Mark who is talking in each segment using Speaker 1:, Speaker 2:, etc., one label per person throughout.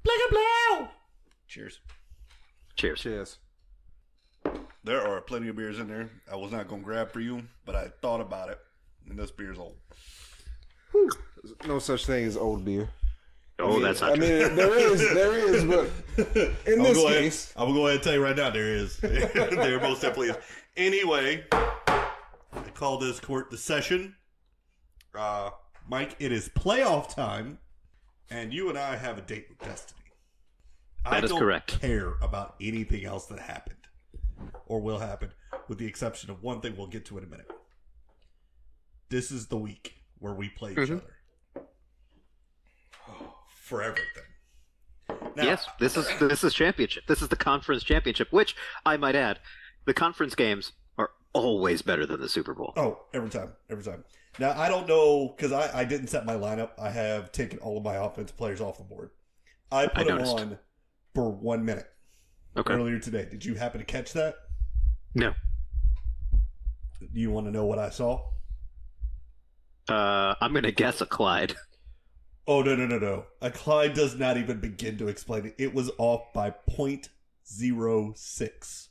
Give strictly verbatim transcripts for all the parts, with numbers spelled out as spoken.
Speaker 1: Blicka blow! Cheers.
Speaker 2: Cheers.
Speaker 3: Cheers.
Speaker 1: There are plenty of beers in there. I was not going to grab for you, but I thought about it. And this beer's old.
Speaker 3: Whew. No such thing as old beer.
Speaker 2: Oh,
Speaker 3: I mean,
Speaker 2: that's not
Speaker 3: I
Speaker 2: true.
Speaker 3: mean, there is, there is, but in
Speaker 1: I'll
Speaker 3: this
Speaker 1: go
Speaker 3: case,
Speaker 1: ahead, I will go ahead and tell you right now, there is. There most definitely is. Anyway, I call this court the session. Uh, Mike, it is playoff time, and you and I have a date with destiny.
Speaker 2: That
Speaker 1: I
Speaker 2: is
Speaker 1: don't
Speaker 2: correct.
Speaker 1: care about anything else that happened or will happen, with the exception of one thing we'll get to in a minute. This is the week where we play each
Speaker 2: Mhm.
Speaker 1: other for everything. Now,
Speaker 2: Yes, this is this is championship. This is the conference championship, which I might add, the conference games are always better than the Super Bowl.
Speaker 1: Oh, every time, every time. Now I don't know because I, I didn't set my lineup. I have taken all of my offensive players off the board. I put
Speaker 2: I
Speaker 1: them
Speaker 2: noticed.
Speaker 1: on for one minute
Speaker 2: Okay.
Speaker 1: earlier today. Did you happen to catch that?
Speaker 2: No.
Speaker 1: Do you want to know what I saw?
Speaker 2: Uh, I'm gonna guess a Clyde.
Speaker 1: Oh no no no no! A Clyde does not even begin to explain it. It was off by point zero six.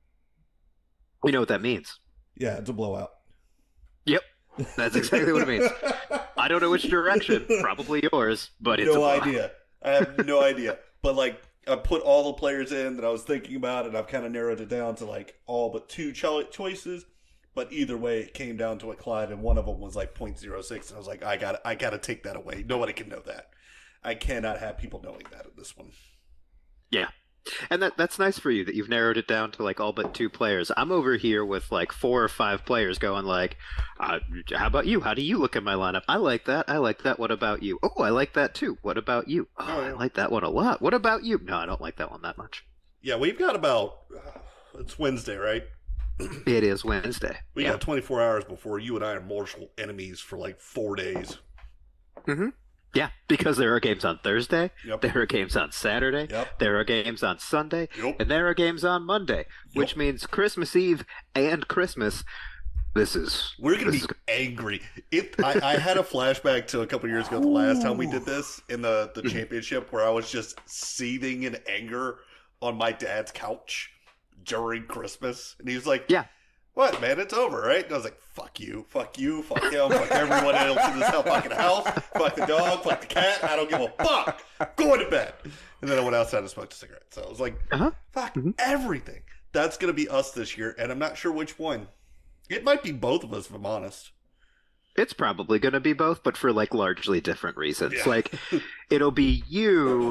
Speaker 2: We know what that means.
Speaker 1: Yeah, it's a blowout.
Speaker 2: Yep, that's exactly what it means. I don't know which direction. Probably yours, but it's a
Speaker 1: no
Speaker 2: blowout.
Speaker 1: idea. I have no idea. But like, I put all the players in that I was thinking about, and I've kind of narrowed it down to like all but two cho- choices. But either way, it came down to a Clyde, and one of them was like point zero six, and I was like, I got, I got to take that away. Nobody can know that. I cannot have people knowing that in this one.
Speaker 2: Yeah. And that that's nice for you that you've narrowed it down to like all but two players. I'm over here with like four or five players going like, uh, how about you? How do you look at my lineup? I like that. I like that. What about you? Oh, I like that too. What about you? Oh,
Speaker 1: Oh,
Speaker 2: I
Speaker 1: yeah.
Speaker 2: like that one a lot. What about you? No, I don't like that one that much.
Speaker 1: Yeah, we've got about. Uh, it's Wednesday, right?
Speaker 2: It is Wednesday.
Speaker 1: We
Speaker 2: yeah.
Speaker 1: got twenty-four hours before you and I are mortal enemies for like four days.
Speaker 2: Mm-hmm. Yeah, because there are games on Thursday,
Speaker 1: Yep.
Speaker 2: there are games on Saturday,
Speaker 1: Yep.
Speaker 2: there are games on Sunday,
Speaker 1: Yep.
Speaker 2: and there are games on Monday, which
Speaker 1: Yep.
Speaker 2: means Christmas Eve and Christmas. This is
Speaker 1: We're gonna
Speaker 2: this
Speaker 1: be
Speaker 2: is-
Speaker 1: angry. It. I, I had a flashback to a couple years ago, the last time we did this in the the championship, where I was just seething in anger on my dad's couch during Christmas, and he was like,
Speaker 2: Yeah.
Speaker 1: what, man? It's over, right?" And I was like, "Fuck you, fuck you, fuck him, fuck everyone else in this hell fucking house, fuck the dog, fuck the cat. I don't give a fuck. Going to bed." And then I went outside and smoked a cigarette. So I was like,
Speaker 2: Uh-huh.
Speaker 1: "Fuck
Speaker 2: Mhm.
Speaker 1: everything." That's gonna be us this year, and I'm not sure which one. It might be both of us, if I'm honest.
Speaker 2: It's probably going to be both, but for like largely different reasons.
Speaker 1: Yeah.
Speaker 2: Like, it'll be you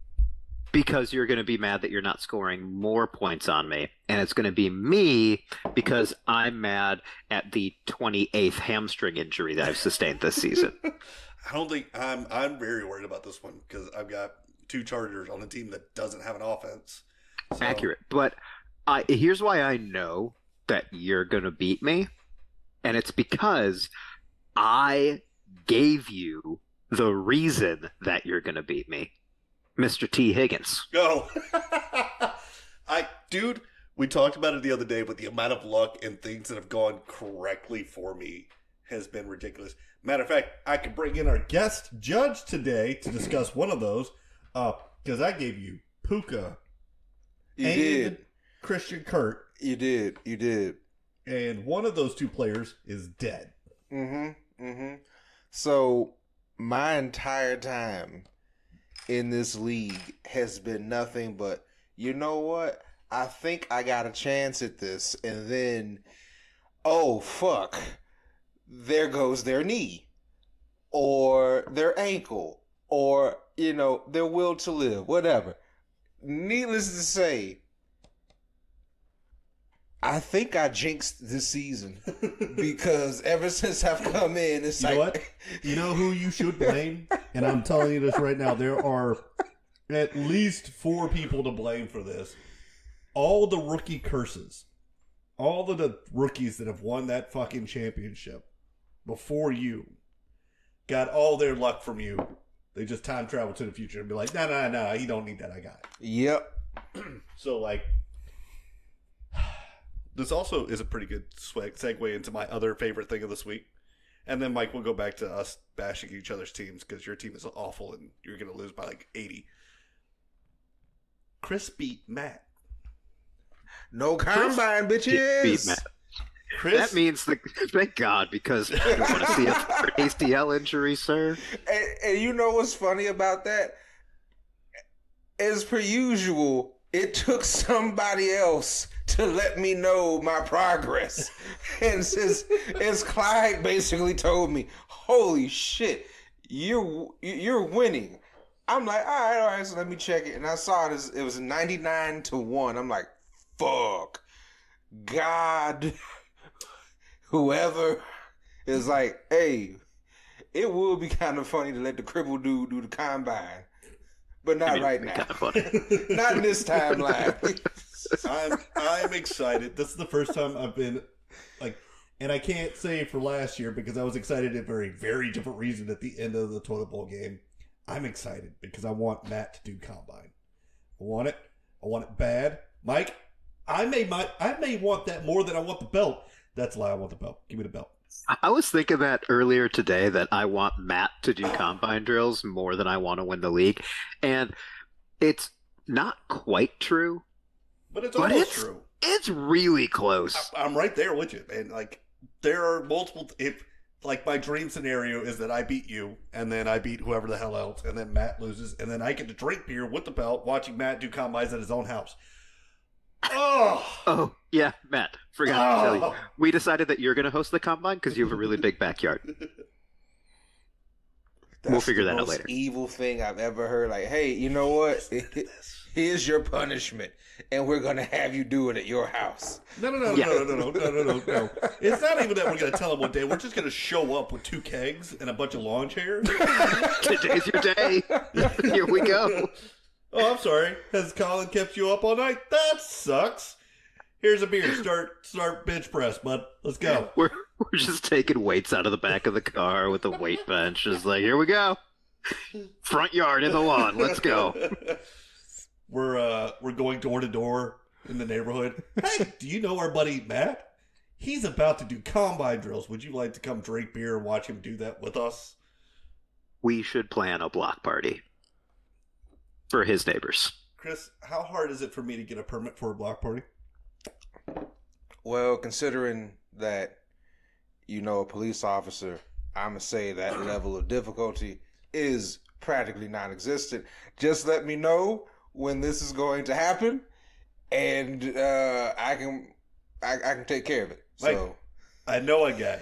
Speaker 2: because you're going to be mad that you're not scoring more points on me, and it's going to be me because I'm mad at the twenty-eighth hamstring injury that I've sustained this season.
Speaker 1: I don't think I'm. I'm very worried about this one because I've got two Chargers on a team that doesn't have an offense. So-
Speaker 2: Accurate, but I here's why I know that you're going to beat me, and it's because I gave you the reason that you're going to beat me. Mister T. Higgins.
Speaker 1: Go. I, dude, we talked about it the other day, but the amount of luck and things that have gone correctly for me has been ridiculous. Matter of fact, I could bring in our guest judge today to discuss one of those, uh, because I gave you Puka
Speaker 3: you
Speaker 1: and
Speaker 3: did,
Speaker 1: Christian Kirk,
Speaker 3: you did, you did.
Speaker 1: and one of those two players is dead.
Speaker 3: Mm-hmm. Mm-hmm. So my entire time in this league has been nothing but, you know what? I think I got a chance at this, and then, oh fuck, there goes their knee, or their ankle, or you know their will to live, whatever. Needless to say, I think I jinxed this season because ever since I've come in, it's
Speaker 1: You
Speaker 3: like
Speaker 1: know what? You know who you should blame? And I'm telling you this right now. There are at least four people to blame for this. All the rookie curses. All of the rookies that have won that fucking championship before you got all their luck from you. They just time travel to the future and be like, no, no, no, he don't need that. I got it.
Speaker 3: Yep.
Speaker 1: So, like, this also is a pretty good swag segue into my other favorite thing of this week. And then, Mike, we'll go back to us bashing each other's teams because your team is awful and you're going to lose by like eighty. Chris beat Matt.
Speaker 3: No combine, bitches.
Speaker 2: Beat Matt.
Speaker 1: Chris,
Speaker 2: That means the thank God, because you want to see a A C L injury, sir.
Speaker 3: And, and you know what's funny about that? As per usual, it took somebody else to let me know my progress. And since as Clyde basically told me, holy shit, you're you're winning. I'm like, all right, all right, so let me check it. And I saw it, as, it was ninety-nine to one. I'm like, fuck. God, whoever is like, hey, it would be kind of funny to let the cripple dude do the combine. But not
Speaker 2: I mean,
Speaker 3: right
Speaker 2: it'd be
Speaker 3: now.
Speaker 2: kind of funny.
Speaker 3: Not in this timeline.
Speaker 1: I'm I'm excited. This is the first time I've been like, and I can't say for last year because I was excited at a very very different reason at the end of the toilet bowl game. I'm excited because I want Matt to do combine. I want it. I want it bad. Mike, I may my I may want that more than I want the belt. That's why I want the belt. Give me the belt.
Speaker 2: I was thinking that earlier today, that I want Matt to do combine drills more than I want to win the league. And it's not quite true,
Speaker 1: But it's
Speaker 2: but
Speaker 1: almost
Speaker 2: it's
Speaker 1: true.
Speaker 2: it's really close.
Speaker 1: I- I'm right there with you, man. Like there are multiple. If like my dream scenario is that I beat you, and then I beat whoever the hell else, and then Matt loses, and then I get to drink beer with the belt, watching Matt do combines at his own house. Oh,
Speaker 2: Oh, yeah, Matt, forgot to tell you.
Speaker 1: Oh.
Speaker 2: We decided that you're going to host the combine because you have a really big backyard.
Speaker 3: That's
Speaker 2: We'll figure
Speaker 3: the
Speaker 2: that out
Speaker 3: most
Speaker 2: later.
Speaker 3: evil thing I've ever heard. Like, hey, you know what? Here's your punishment, and we're gonna have you do it at your house.
Speaker 1: No, no, no,
Speaker 2: Yeah.
Speaker 1: no, no, no, no, no, no, no. It's not even that we're going to tell him one day. We're just going to show up with two kegs and a bunch of lawn chairs.
Speaker 2: Today's your day. Here we go.
Speaker 1: Oh, I'm sorry. Has Colin kept you up all night? That sucks. Here's a beer. Start, start bench press, bud. Let's go.
Speaker 2: We're we're just taking weights out of the back of the car with a weight bench. Just like, here we go. Front yard in the lawn. Let's go.
Speaker 1: We're uh we're going door to door in the neighborhood. Hey, do you know our buddy Matt? He's about to do combine drills. Would you like to come drink beer and watch him do that with us?
Speaker 2: We should plan a block party for his neighbors.
Speaker 1: Chris, how hard is it for me to get a permit for a block party?
Speaker 3: Well, considering that you know a police officer, I'm gonna say that level of difficulty is practically non-existent. Just let me know when this is going to happen, and uh, I can I, I can take care of it. So.
Speaker 1: I know a guy.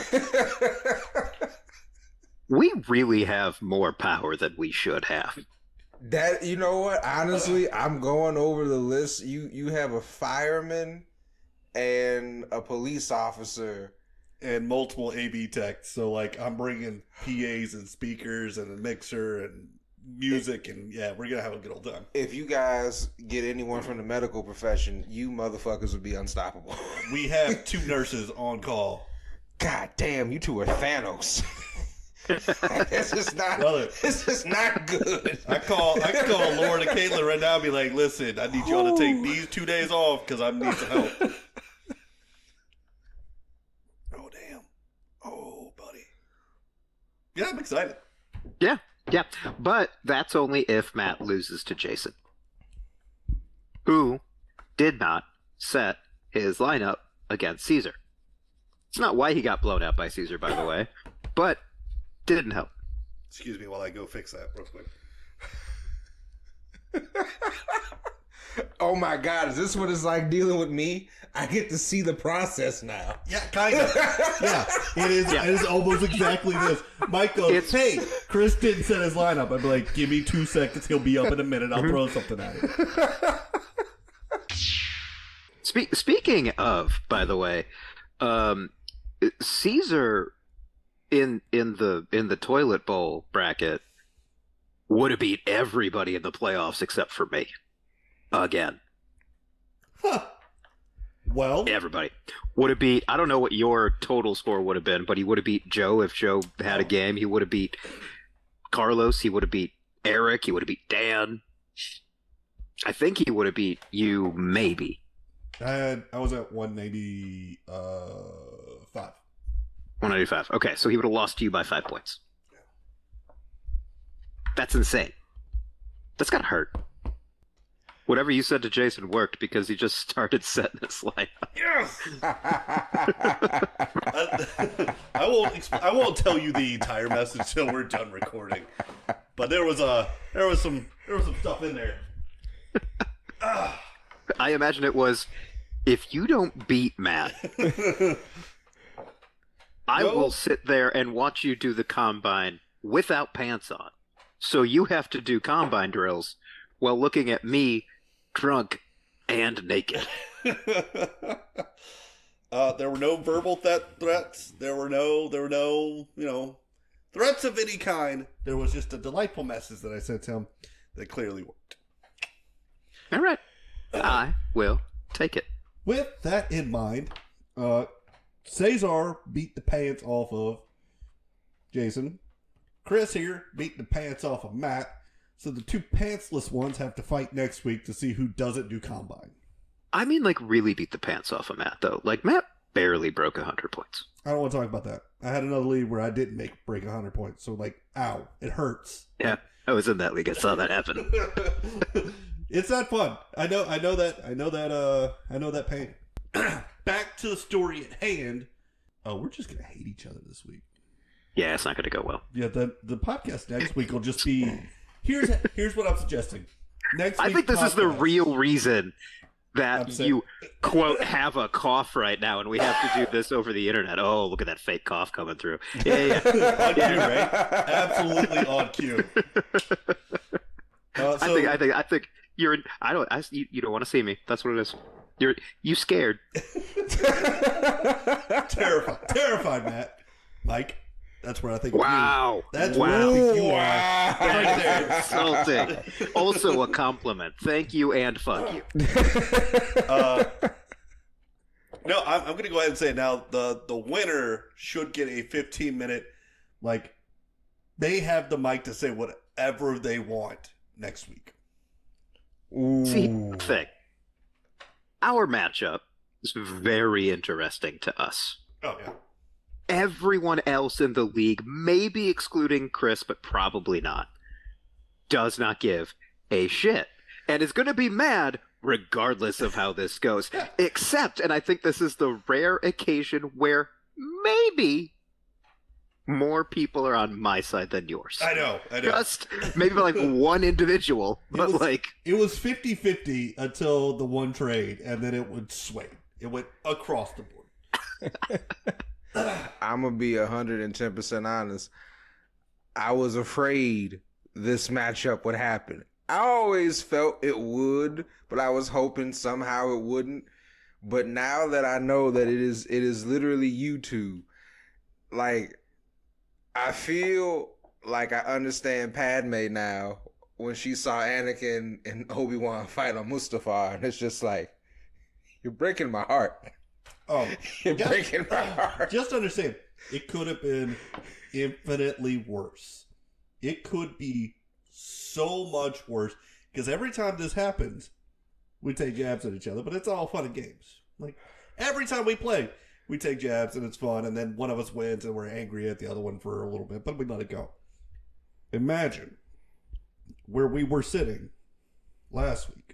Speaker 2: We really have more power than we should have.
Speaker 3: That, you know what? Honestly, I'm going over the list. You you have a fireman and a police officer.
Speaker 1: And multiple A B techs. So, like, I'm bringing P As and speakers and a mixer and music. And, yeah, we're going to have a good old time.
Speaker 3: If you guys get anyone from the medical profession, you motherfuckers would be unstoppable.
Speaker 1: We have two nurses on call.
Speaker 3: God damn, you two are Thanos. This is not.
Speaker 1: Brother.
Speaker 3: This is not good.
Speaker 1: I call I can call Lauren and Caitlin right now and be like, listen, I need y'all to take these two days off because I need some help. Oh, damn. Oh, buddy. Yeah, I'm excited.
Speaker 2: Yeah, yeah. But that's only if Matt loses to Jason, who did not set his lineup against Caesar. It's not why he got blown out by Caesar, by the way, but didn't help.
Speaker 1: Excuse me while I go fix that real quick.
Speaker 3: Oh my God, is this what it's like dealing with me? I get to see the process now.
Speaker 1: Yeah, kind of. Yeah, it is.
Speaker 2: Yeah.
Speaker 1: It is almost exactly this. Mike goes,
Speaker 2: It's-
Speaker 1: "Hey, Chris didn't set his lineup." I'd be like, "Give me two seconds. He'll be up in a minute. I'll throw something at him."
Speaker 2: Spe- speaking of, by the way, um, Caesar in in the in the toilet bowl bracket would have beat everybody in the playoffs except for me. Again,
Speaker 1: Huh. Well,
Speaker 2: everybody would have beat. I don't know what your total score would have been, but he would have beat Joe if Joe had a game. He would have beat Carlos. He would have beat Eric. He would have beat Dan. I think he would have beat you, maybe.
Speaker 1: I had, I was at one eighty uh five.
Speaker 2: one ninety-five. Okay, so he would have lost to you by five points. That's insane. That's gotta hurt. Whatever you said to Jason worked because he just started setting his lineup.
Speaker 1: Yes. I, I won't. exp- I won't tell you the entire message till we're done recording. But there was a there was some there was some stuff in there. Ah.
Speaker 2: I imagine it was, if you don't beat Matt, I
Speaker 1: No.
Speaker 2: will sit there and watch you do the combine without pants on. So you have to do combine drills while looking at me drunk and naked.
Speaker 1: uh, there were no verbal th- threats. There were no. There were no. You know, threats of any kind. There was just a delightful message that I sent to him that clearly worked.
Speaker 2: All right. I will take it.
Speaker 1: With that in mind, uh, Cesar beat the pants off of Jason. Chris here beat the pants off of Matt. So the two pantsless ones have to fight next week to see who doesn't do combine.
Speaker 2: I mean, like, really beat the pants off of Matt, though. Like, Matt barely broke one hundred points.
Speaker 1: I don't want to talk about that. I had another league where I didn't make break one hundred points. So, like, ow, it hurts.
Speaker 2: Yeah, I was in that league. I saw that happen.
Speaker 1: It's not fun. I know. I know that. I know that. Uh, I know that pain. Back to the story at hand. Oh, we're just gonna hate each other this week.
Speaker 2: Yeah, it's not going to go well.
Speaker 1: Yeah, the the podcast next week will just be. Here's here's what I'm suggesting. Next,
Speaker 2: I
Speaker 1: week's
Speaker 2: think this is the
Speaker 1: podcast-
Speaker 2: real reason that
Speaker 1: I'm saying-
Speaker 2: you, quote, have a cough right now, and we have to do this over the internet. Oh, look at that fake cough coming through. Yeah, yeah.
Speaker 1: on cue, right? Absolutely on cue. Uh, so,
Speaker 2: I think, I think, I think you're. In, I don't. I, you, you don't want to see me. That's what it is. You're. You scared.
Speaker 1: terrified, terrified, Matt. Mike, that's where I think. of you.
Speaker 2: Wow.
Speaker 1: That's
Speaker 2: wow.
Speaker 1: where I think you are.
Speaker 3: Wow.
Speaker 1: Right there.
Speaker 2: Insulting. Also a compliment. Thank you and fuck you.
Speaker 1: Uh, no, I'm, I'm going to go ahead and say it now. The the winner should get a fifteen minute, like, they have the mic to say whatever they want next week.
Speaker 3: Ooh.
Speaker 2: See, thing. Our matchup is very interesting to us.
Speaker 1: Oh yeah.
Speaker 2: Everyone else in the league, maybe excluding Chris, but probably not, does not give a shit. And is going to be mad regardless of how this goes. Except, and I think this is the rare occasion where maybe more people are on my side than yours.
Speaker 1: I know, I know.
Speaker 2: Just maybe like one individual,
Speaker 1: It
Speaker 2: but
Speaker 1: was-
Speaker 2: like
Speaker 1: It was fifty-fifty until the one trade, and then it would sway. It went across the board.
Speaker 3: I'm gonna be one hundred ten percent honest. I was afraid this matchup would happen. I always felt it would, but I was hoping somehow it wouldn't. But now that I know that it is it is literally you two, like, I feel like I understand Padme now when she saw Anakin and Obi-Wan fight on Mustafar, and it's just like, you're breaking my heart.
Speaker 1: Oh,
Speaker 3: You're
Speaker 1: yeah.
Speaker 3: breaking my heart.
Speaker 1: Just understand, it could have been infinitely worse. It could be so much worse, because every time this happens, we take jabs at each other, but it's all fun and games. Like, every time we play, we take jabs and it's fun, and then one of us wins and we're angry at the other one for a little bit, but we let it go. Imagine where we were sitting last week.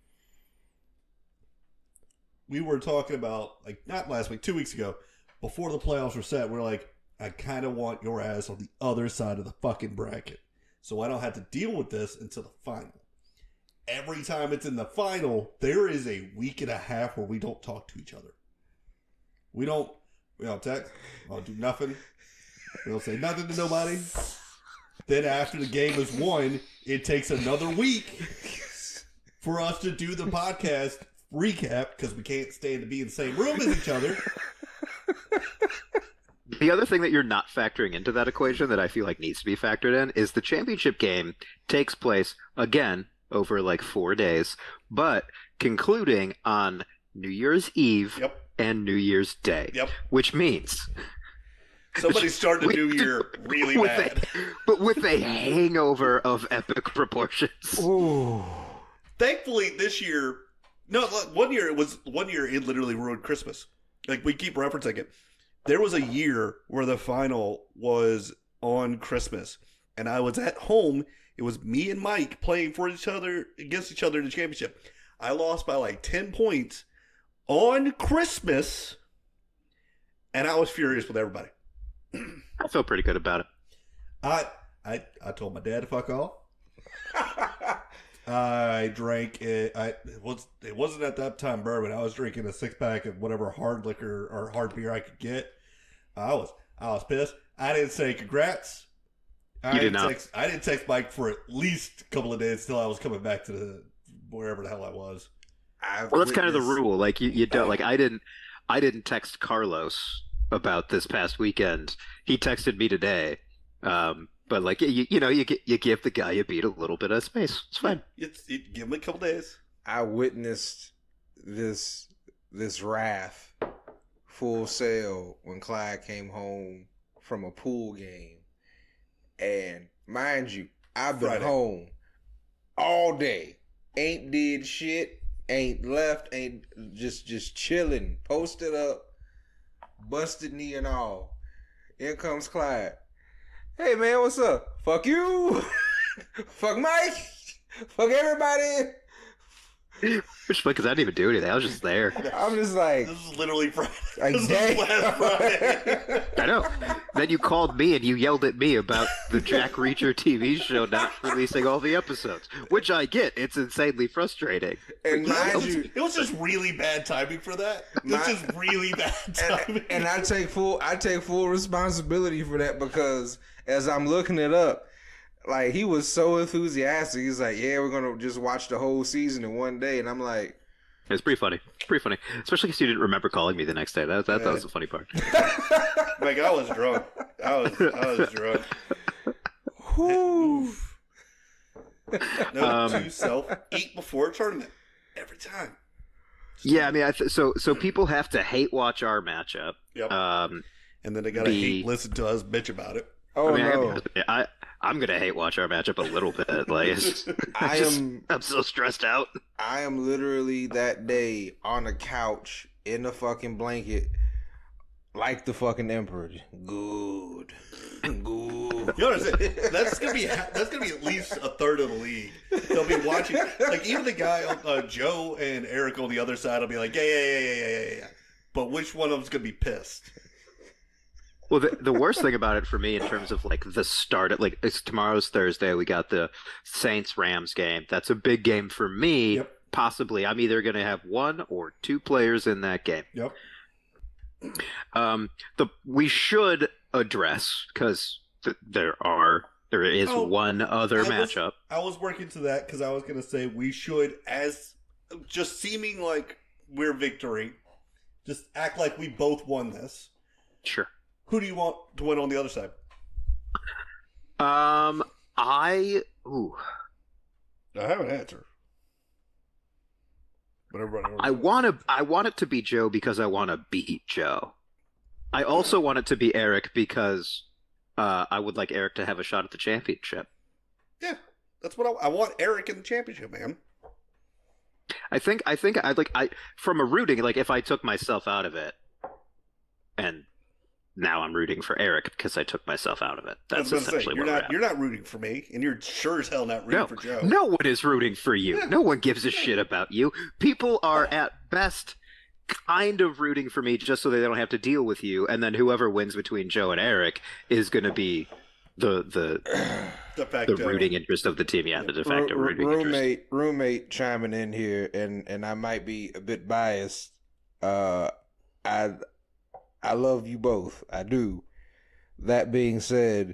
Speaker 1: We were talking about, like, not last week, two weeks ago, before the playoffs were set, we're like, I kind of want your ass on the other side of the fucking bracket, so I don't have to deal with this until the final. Every time it's in the final, there is a week and a half where we don't talk to each other. We don't, we don't text, we don't do nothing, we don't say nothing to nobody. Then after the game is won, it takes another week for us to do the podcast recap, because we can't stand to be in the same room as each other.
Speaker 2: the other thing that you're not factoring into that equation that I feel like needs to be factored in is the championship game takes place again over like four days, but concluding on New Year's Eve
Speaker 1: Yep.
Speaker 2: and New Year's Day,
Speaker 1: Yep.
Speaker 2: which means
Speaker 1: Somebody started the
Speaker 2: We-
Speaker 1: new year really
Speaker 2: with
Speaker 1: bad.
Speaker 2: a, but with a hangover of epic proportions.
Speaker 3: Ooh.
Speaker 1: Thankfully, this year, no, look, one year it was one year it literally ruined Christmas. Like, we keep referencing it. There was a year where the final was on Christmas, and I was at home It was me and Mike playing for each other against each other in the championship. I lost by like ten points on Christmas, and I was furious with everybody.
Speaker 2: I feel pretty good about it.
Speaker 1: I I I told my dad to fuck off. I drank it. I it was it wasn't at that time bourbon. I was drinking a six pack of whatever hard liquor or hard beer I could get. I was I was pissed. I didn't say congrats. I
Speaker 2: You did
Speaker 1: didn't
Speaker 2: not.
Speaker 1: text I didn't text Mike for at least a couple of days till I was coming back to the wherever the hell I was.
Speaker 3: I've
Speaker 2: Well, that's kind of the
Speaker 3: witnessed-
Speaker 2: rule. Like you, you don't like. I didn't. I didn't text Carlos about this past weekend. He texted me today. Um, but like you, you know, you get you give the guy you beat a little bit of space. It's fine.
Speaker 1: It's it, give him a couple days.
Speaker 3: I witnessed this this wrath full sail when Clyde came home from a pool game, and mind you, I've been
Speaker 1: Friday.
Speaker 3: home all day, ain't did shit, ain't left, ain't just just chilling, posted up, busted knee and all. Here comes Clyde. Hey man, what's up? Fuck you. Fuck Mike. Fuck everybody.
Speaker 2: Which because I didn't even do anything. I was just there.
Speaker 3: I'm just like,
Speaker 1: This is literally Friday.
Speaker 3: like
Speaker 1: This is
Speaker 3: dang.
Speaker 1: last Friday.
Speaker 2: I know. Then you called me and you yelled at me about the Jack Reacher T V show not releasing all the episodes, which I get. It's insanely frustrating.
Speaker 3: And
Speaker 1: It
Speaker 3: mind
Speaker 1: was,
Speaker 3: you,
Speaker 1: it was just really bad timing for that. It was
Speaker 3: My-
Speaker 1: just really bad timing.
Speaker 3: and, and I take full I take full responsibility for that because as I'm looking it up, like he was so enthusiastic. He's like, "Yeah, we're gonna just watch the whole season in one day," and I'm like,
Speaker 2: It's pretty funny. It's pretty funny, especially because you didn't remember calling me the next day. That that, that was the funny part.
Speaker 1: Like I was drunk. I was I was drunk.
Speaker 3: "Whoo."
Speaker 1: No
Speaker 2: Um,
Speaker 1: to self eat before a tournament every time.
Speaker 2: Yeah, I mean, I th- so so people have to hate watch our matchup.
Speaker 1: Yep.
Speaker 2: Um,
Speaker 1: And then they gotta
Speaker 2: the-
Speaker 1: hate listen to us bitch about it.
Speaker 3: Oh
Speaker 2: I mean, I,
Speaker 3: no,
Speaker 2: gotta be honest with you, I I'm gonna hate watch our matchup a little bit. Like, it's,
Speaker 3: I
Speaker 2: just-
Speaker 3: am
Speaker 2: I'm so stressed out.
Speaker 3: I am literally that day on a couch in a fucking blanket, like the fucking emperor. Good, good.
Speaker 1: You understand? That's gonna be that's gonna be at least a third of the league. They'll be watching. Like even the guy, on- uh, Joe and Eric on the other side, will be like, yeah, yeah, yeah, yeah, yeah, yeah, yeah. But which one of them's gonna be pissed?
Speaker 2: Well, the, the worst thing about it for me in terms of like the start, like it's tomorrow's Thursday. We got the Saints Rams game. That's a big game for me.
Speaker 1: Yep.
Speaker 2: Possibly, I'm either going to have one or two players in that game.
Speaker 1: Yep.
Speaker 2: Um, the we should address because th- there are there is
Speaker 1: Oh,
Speaker 2: one other
Speaker 1: I was-
Speaker 2: matchup.
Speaker 1: I was working to that because I was gonna say we should, as just seeming like we're victory, just act like we both won this.
Speaker 2: Sure.
Speaker 1: Who do you want to win on the other side?
Speaker 2: Um, I ooh,
Speaker 1: I have an answer. But everybody,
Speaker 2: I want to I want it to be Joe because I want to beat Joe. I also want it to be Eric because uh, I would like Eric to have a shot at the championship.
Speaker 1: yeah, that's what I, I want. Eric in the championship, man.
Speaker 2: I think I think I'd like I from a rooting like if I took myself out of it, and now I'm rooting for Eric because I took myself out of it.
Speaker 1: I
Speaker 2: That's
Speaker 1: was gonna say,
Speaker 2: essentially
Speaker 1: you're
Speaker 2: where we're
Speaker 1: not
Speaker 2: at.
Speaker 1: you're not rooting for me, and you're sure as hell not rooting
Speaker 2: No,
Speaker 1: for Joe.
Speaker 2: no one is rooting for you.
Speaker 1: Yeah.
Speaker 2: No one gives a shit about you. People are at best kind of rooting for me just so they don't have to deal with you, and then whoever wins between Joe and Eric is going to be the the
Speaker 1: De facto.
Speaker 2: the rooting interest of the team. Yeah, the de facto
Speaker 3: Ro-
Speaker 2: rooting interest.
Speaker 3: roommate roommate chiming in here, and and I might be a bit biased. Uh, I I love you both. I do. That being said,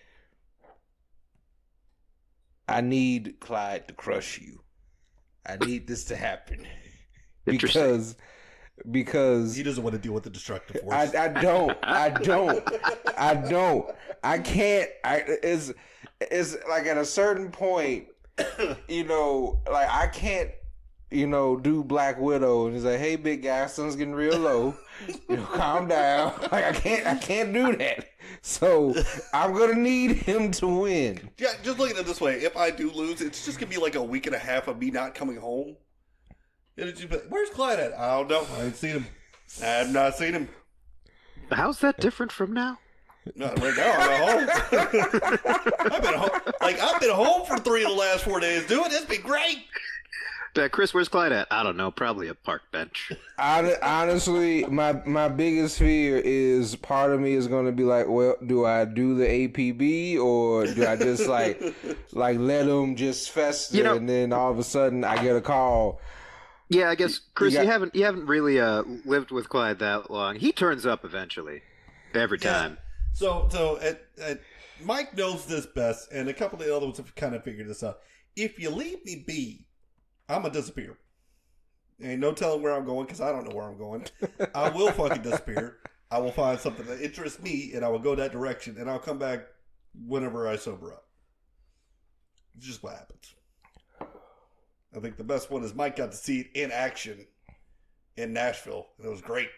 Speaker 3: I need Clyde to crush you. I need this to happen
Speaker 2: Interesting.
Speaker 3: because because
Speaker 1: He doesn't want to deal with the destructive force.
Speaker 3: I, I don't. I don't. I don't. I can't. I is is like at a certain point, you know, like I can't, you know, do Black Widow and he's like, "Hey, big guy, sun's getting real low. You know, calm down." Like I can't. I can't do that. So I'm gonna need him to win.
Speaker 1: Yeah, just look at it this way. If I do lose, it's just gonna be like a week and a half of me not coming home. And it's just, be like, where's Clyde at? I don't know. I ain't seen him. I have not seen him.
Speaker 2: How's that different from now?
Speaker 1: No, right now I'm at home. I've been home. Like I've been home for three of the last four days, dude. It's been great.
Speaker 2: Uh, Chris, where's Clyde at? I don't know. Probably a park bench.
Speaker 3: Hon- Honestly, my my biggest fear is part of me is going to be like, well, do I do the A P B or do I just like like let them just fester,
Speaker 2: You know-
Speaker 3: and then all of a sudden I get a call.
Speaker 2: Yeah, I guess Chris,
Speaker 3: You
Speaker 2: you,
Speaker 3: got-
Speaker 2: haven't you haven't really uh, lived with Clyde that long. He turns up eventually, every
Speaker 1: Yeah.
Speaker 2: time.
Speaker 1: So, so at, at, Mike knows this best, and a couple of the other ones have kind of figured this out. If you leave me be, I'm gonna disappear. Ain't no telling where I'm going because I don't know where I'm going. I will fucking disappear. I will find something that interests me, and I will go that direction, and I'll come back whenever I sober up. It's just what happens. I think the best one is Mike got to see it in action in Nashville, and it was great.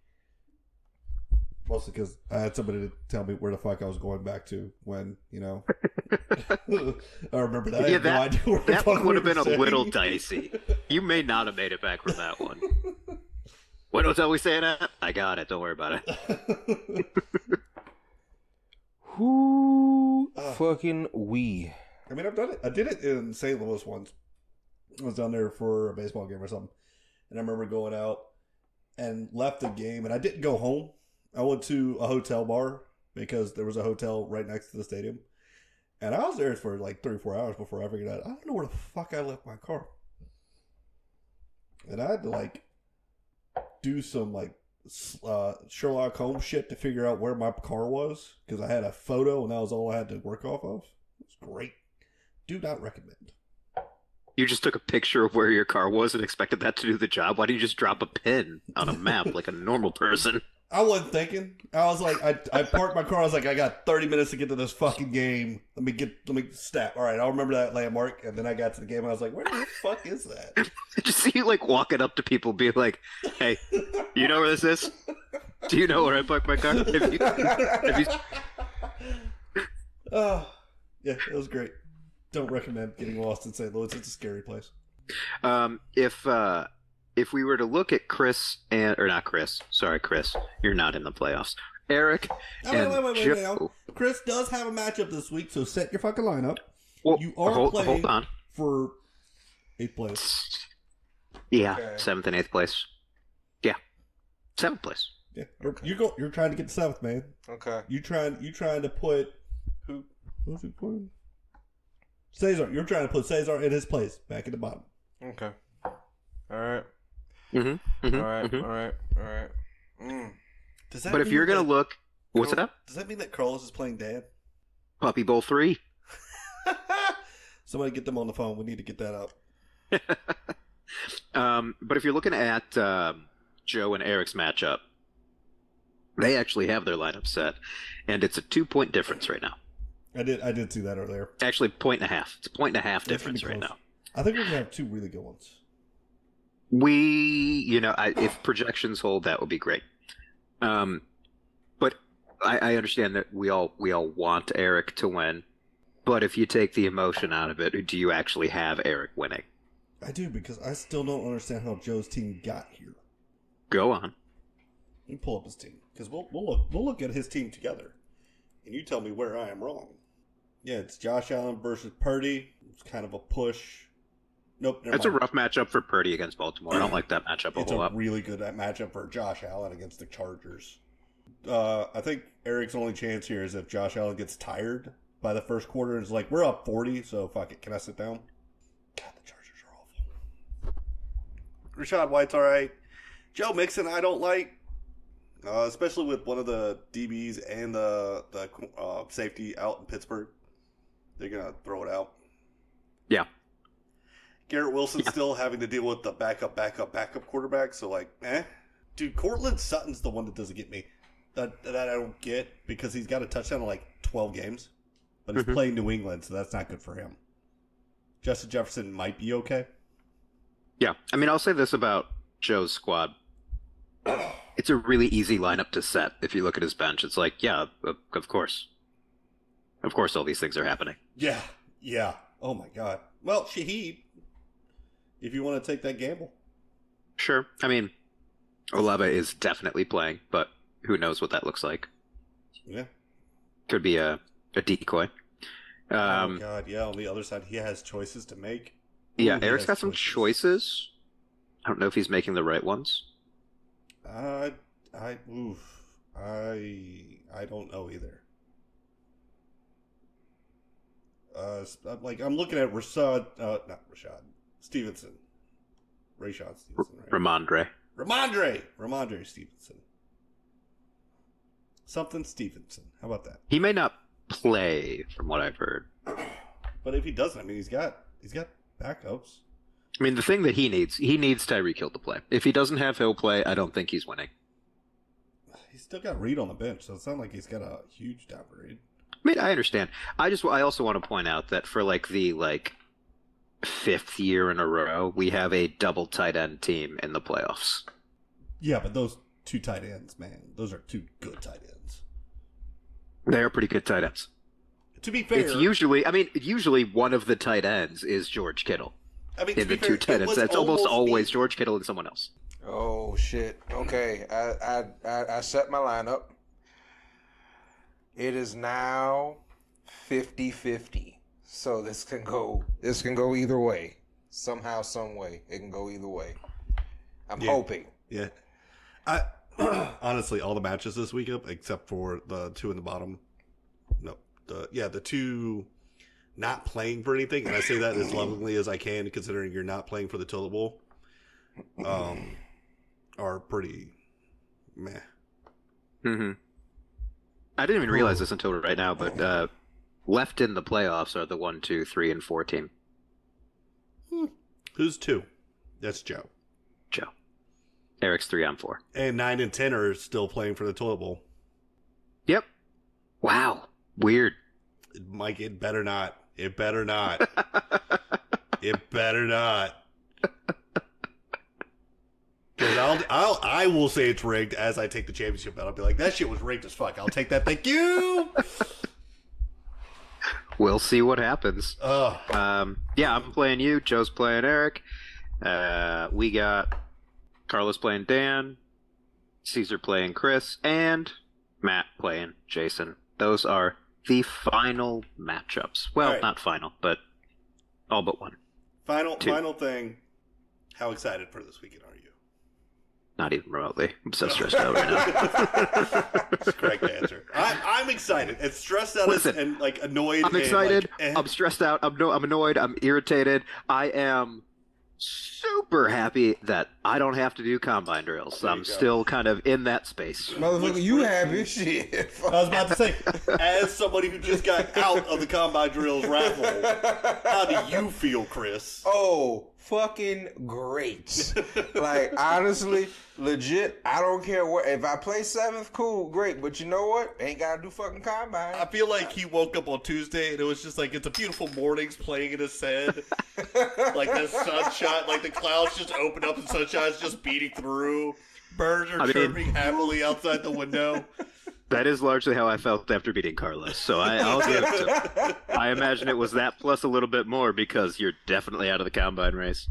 Speaker 1: Mostly because I had somebody to tell me where the fuck I was going back to when, you know. I remember that. I
Speaker 2: Yeah,
Speaker 1: had no
Speaker 2: that-
Speaker 1: idea where the
Speaker 2: That
Speaker 1: fuck
Speaker 2: one would have
Speaker 1: we were
Speaker 2: been a
Speaker 1: saying.
Speaker 2: little dicey. You may not have made it back from that one. What else are we saying at? I got it. Don't worry about it.
Speaker 3: Who
Speaker 1: Uh.
Speaker 3: fucking we?
Speaker 1: I mean, I've done it. I did it in Saint Louis once. I was down there for a baseball game or something. And I remember going out and left the game. And I didn't go home. I went to a hotel bar because there was a hotel right next to the stadium. And I was there for like three or four hours before I figured out, I don't know where the fuck I left my car. And I had to like do some like uh, Sherlock Holmes shit to figure out where my car was because I had a photo and that was all I had to work off of. It was great. Do not recommend.
Speaker 2: You just took a picture of where your car was and expected that to do the job. Why do you just drop a pin on a map like a normal person?
Speaker 1: I wasn't thinking. I was like, I, I parked my car. I was like, I got thirty minutes to get to this fucking game. Let me get, let me snap. All right, I'll remember that landmark. And then I got to the game. And I was like, where the fuck is that?
Speaker 2: I just see you like walking up to people, being like, "Hey, you know where this is? Do you know where I parked my car? Have you, have you...
Speaker 1: Oh, yeah, it was great. Don't recommend getting lost in Saint Louis. It's a scary place.
Speaker 2: Um, if uh, if we were to look at Chris and or not Chris, sorry, Chris, you're not in the playoffs. Eric
Speaker 1: Oh,
Speaker 2: and
Speaker 1: wait, wait, wait,
Speaker 2: Joe.
Speaker 1: wait now. Chris does have a matchup this week, so set your fucking lineup.
Speaker 2: Well,
Speaker 1: You are
Speaker 2: hold,
Speaker 1: playing
Speaker 2: hold on.
Speaker 1: for eighth place.
Speaker 2: Yeah,
Speaker 3: Okay.
Speaker 2: seventh and eighth place. Yeah, seventh place.
Speaker 1: Yeah, Or- you go. You're trying to get to seventh, man.
Speaker 3: Okay.
Speaker 1: You trying. You trying to put who? Who's he putting? Cesar. You're trying to put Cesar in his place, back at the bottom.
Speaker 3: Okay. All right.
Speaker 2: Mm-hmm. mm-hmm
Speaker 3: All right.
Speaker 2: mhm.
Speaker 3: All right. All right. Mm.
Speaker 1: Does that
Speaker 2: But if
Speaker 1: mean
Speaker 2: you're gonna
Speaker 1: that
Speaker 2: look, what's
Speaker 1: Carl-
Speaker 2: that?
Speaker 1: Does that mean that Carlos is playing dad?
Speaker 2: Puppy Bowl three.
Speaker 1: Somebody get them on the phone. We need to get that up.
Speaker 2: Um, but if you're looking at um, Joe and Eric's matchup, they actually have their lineup set, and it's a two-point difference right now.
Speaker 1: I did. I did see that earlier.
Speaker 2: Actually, point and a half. It's a point and a half
Speaker 1: That's gonna be
Speaker 2: difference right
Speaker 1: close.
Speaker 2: now.
Speaker 1: I think we're gonna have two really good ones.
Speaker 2: We, you know, I, if projections hold, that would be great. Um, but I, I understand that we all we all want Eric to win. But if you take the emotion out of it, do you actually have Eric winning?
Speaker 1: I do because I still don't understand how Joe's team got here.
Speaker 2: Go on.
Speaker 1: Let me pull up his team because we'll we'll look we'll look at his team together, and you tell me where I am wrong. Yeah, it's Josh Allen versus Purdy. It's kind of a push. Nope, never
Speaker 2: That's a
Speaker 1: mind.
Speaker 2: rough matchup for Purdy against Baltimore. I don't like that matchup a
Speaker 1: It's
Speaker 2: whole
Speaker 1: a
Speaker 2: lot.
Speaker 1: really good matchup for Josh Allen against the Chargers. Uh, I think Eric's only chance here is if Josh Allen gets tired by the first quarter and is like, we're up forty, so fuck it. Can I sit down? God, the Chargers are awful. Rashad White's all right. Joe Mixon, I don't like, uh, especially with one of the D Bs and the, the uh, safety out in Pittsburgh. They're going to throw it out.
Speaker 2: Yeah.
Speaker 1: Garrett Wilson's
Speaker 2: Yeah.
Speaker 1: still having to deal with the backup, backup, backup quarterback. So, like, eh. Dude, Cortland Sutton's the one that doesn't get me. That, that I don't get because he's got a touchdown in like twelve games. But he's
Speaker 2: Mhm.
Speaker 1: playing New England, so that's not good for him. Justin Jefferson might be okay.
Speaker 2: Yeah. I mean, I'll say this about Joe's squad. It's a really easy lineup to set if you look at his bench. It's like, yeah, of of course. Of course all these things are happening.
Speaker 1: Yeah, yeah. Oh my God. Well, Shaheed, if you want to take that gamble.
Speaker 2: Sure. I mean, Olave is definitely playing, but who knows what that looks like.
Speaker 1: Yeah.
Speaker 2: Could be a, a decoy. Um,
Speaker 1: oh God, yeah. On the other side, he has choices to make.
Speaker 2: yeah,
Speaker 1: Ooh, he
Speaker 2: Eric's
Speaker 1: has
Speaker 2: got some choices. I don't know if he's making the right ones.
Speaker 1: Uh, I oof, I I don't know either. Uh, like I'm looking at Rashad, uh, not Rashad Stevenson, Rayshon Stevenson, right?
Speaker 2: Ramondre.
Speaker 1: Ramondre, Ramondre Stevenson, something Stevenson. How about that?
Speaker 2: He may not play, from what I've heard.
Speaker 1: But if he doesn't, I mean, he's got he's got backups.
Speaker 2: I mean, the thing that he needs, he needs Tyreek Hill to play. If he doesn't have Hill play, I don't think he's winning.
Speaker 1: He's still got Reed on the bench, so it's not like he's got a huge downgrade.
Speaker 2: I mean, I understand. I just, I also want to point out that for like the like fifth year in a row, we have a double tight end team in the playoffs.
Speaker 1: Yeah, but those two tight ends, man, those are two good tight ends.
Speaker 2: They are pretty good tight ends.
Speaker 1: To be fair,
Speaker 2: it's usually, I mean, usually one of the tight ends is George Kittle.
Speaker 1: I mean,
Speaker 2: in the
Speaker 1: fair,
Speaker 2: two tight ends, that's almost, almost always me. George Kittle and someone else.
Speaker 3: Oh shit! Okay, I I I, I set my lineup. It is now fifty-fifty. So this can go this can go either way. Somehow, some way, it can go either way. I'm
Speaker 1: yeah.
Speaker 3: hoping.
Speaker 1: Yeah. I honestly, all the matches this week up except for the two in the bottom. No, the yeah, the two not playing for anything, and I say that as lovingly as I can, considering you're not playing for the toilet bowl. Um, are pretty meh.
Speaker 2: Mm-hmm. I didn't even realize this until right now, but uh, left in the playoffs are the one, two, three, and four team.
Speaker 1: Hmm. Who's two? That's Joe.
Speaker 2: Joe. Eric's three on four.
Speaker 1: And nine and ten are still playing for the toilet bowl.
Speaker 2: Yep. Wow. Weird.
Speaker 1: Mike, it better not. It better not. It better not. Because I'll, I'll, I will say it's rigged as I take the championship belt. I'll be like, that shit was rigged as fuck. I'll take that. Thank you.
Speaker 2: We'll see what happens.
Speaker 1: Oh.
Speaker 2: Um, yeah, I'm playing you. Joe's playing Eric. Uh, we got Carlos playing Dan. Caesar playing Chris. And Matt playing Jason. Those are the final matchups. Well, right. Not final, but all but one.
Speaker 1: Final,
Speaker 2: Two.
Speaker 1: final thing. How excited for this weekend are you?
Speaker 2: Not even remotely. I'm so stressed out right now.
Speaker 1: That's the correct answer. I, I'm excited. It's stressed out
Speaker 2: Listen,
Speaker 1: and like annoyed.
Speaker 2: I'm excited.
Speaker 1: And, like, eh.
Speaker 2: I'm stressed out. I'm no, I'm annoyed. I'm irritated. I am super happy that I don't have to do combine drills.
Speaker 1: There
Speaker 2: I'm still kind of in that space.
Speaker 3: Motherfucker, you happy? Shit.
Speaker 1: I was about to say, as somebody who just got out of the combine drills raffle, how do you feel, Chris?
Speaker 3: Oh, fucking great. Like, honestly, legit, I don't care what. If I play seventh, cool, great. But you know what? Ain't got to do fucking combine.
Speaker 1: I feel like he woke up on Tuesday and it was just like, it's a beautiful morning's playing in his head. Like the sunshine, like the clouds just open up and sunshine's just beating through. Birds are
Speaker 2: I mean,
Speaker 1: chirping happily outside the window.
Speaker 2: That is largely how I felt after beating Carlos. So I, I'll give it to I imagine it was that plus a little bit more because you're definitely out of the combine race.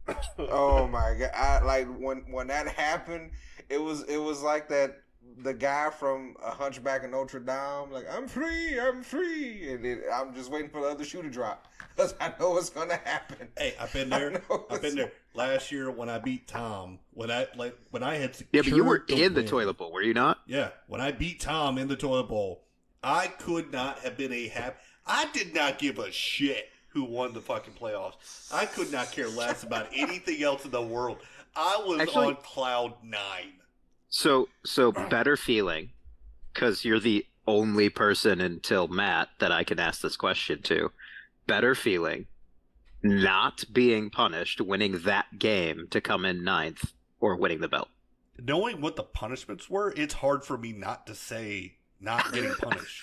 Speaker 3: Oh my god! I, like when when that happened, it was it was like that the guy from A Hunchback of Notre Dame. Like, I'm free, I'm free, and it, I'm just waiting for the other shoe to drop because I know what's gonna happen.
Speaker 1: Hey, I've been there. I've been there. Last year when I beat Tom, when I like when I had secured
Speaker 2: yeah, but you were
Speaker 1: the
Speaker 2: in the
Speaker 1: win,
Speaker 2: toilet bowl, were you not?
Speaker 1: Yeah, when I beat Tom in the toilet bowl, I could not have been a happy. I did not give a shit who won the fucking playoffs. I could not care less about anything else in the world. I was
Speaker 2: Actually,
Speaker 1: on cloud nine.
Speaker 2: So, so better feeling, because you're the only person until Matt that I can ask this question to. Better feeling, not being punished, winning that game to come in ninth, or winning the belt.
Speaker 1: Knowing what the punishments were, it's hard for me not to say not getting punished.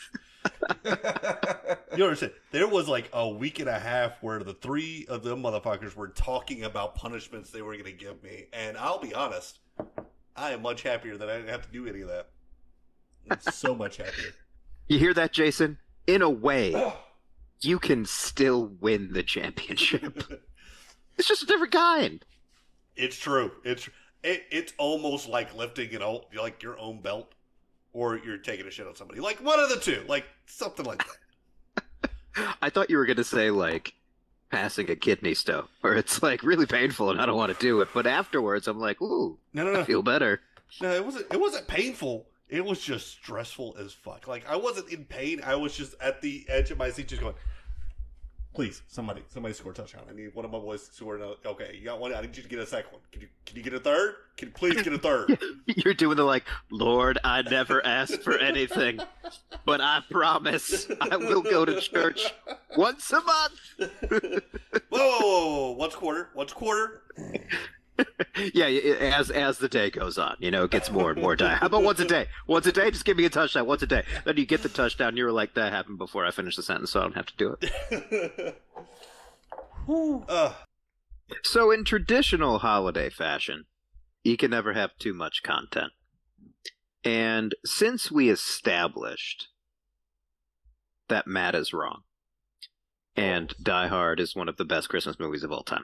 Speaker 1: You understand? There was like a week and a half where the three of them motherfuckers were talking about punishments they were going to give me, and I'll be honest, I am much happier that I didn't have to do any of that. I'm so much happier.
Speaker 2: You hear that, Jason? In a way, you can still win the championship. It's just a different kind.
Speaker 1: It's true. It's it, it's almost like lifting an old, like your own belt. or you're taking a shit on somebody. Like one of the two, like something like that.
Speaker 2: I thought you were gonna say like passing a kidney stone, where it's like really painful and I don't want to do it, but afterwards I'm like, ooh,
Speaker 1: No, no, no.
Speaker 2: I feel better.
Speaker 1: No, it wasn't. It wasn't painful. It was just stressful as fuck. Like I wasn't in pain. I was just at the edge of my seat, just going, "Please, somebody, somebody score a touchdown. I need one of my boys to score another. Okay, you got one. I need you to get a second one. Can you, can you get a third? Can you please get a third?"
Speaker 2: You're doing the like, Lord, I never asked for anything, but I promise I will go to church once a month.
Speaker 1: whoa, whoa, whoa, whoa! Once a quarter. Once a quarter.
Speaker 2: Yeah, as as the day goes on, you know, it gets more and more dire. How about once a day? Once a day, just give me a touchdown once a day. Then you get the touchdown. You were like, that happened before I finished the sentence, so I don't have to do it.
Speaker 1: uh,
Speaker 2: So in traditional holiday fashion, you can never have too much content. And since we established that Matt is wrong, and Die Hard is one of the best Christmas movies of all time,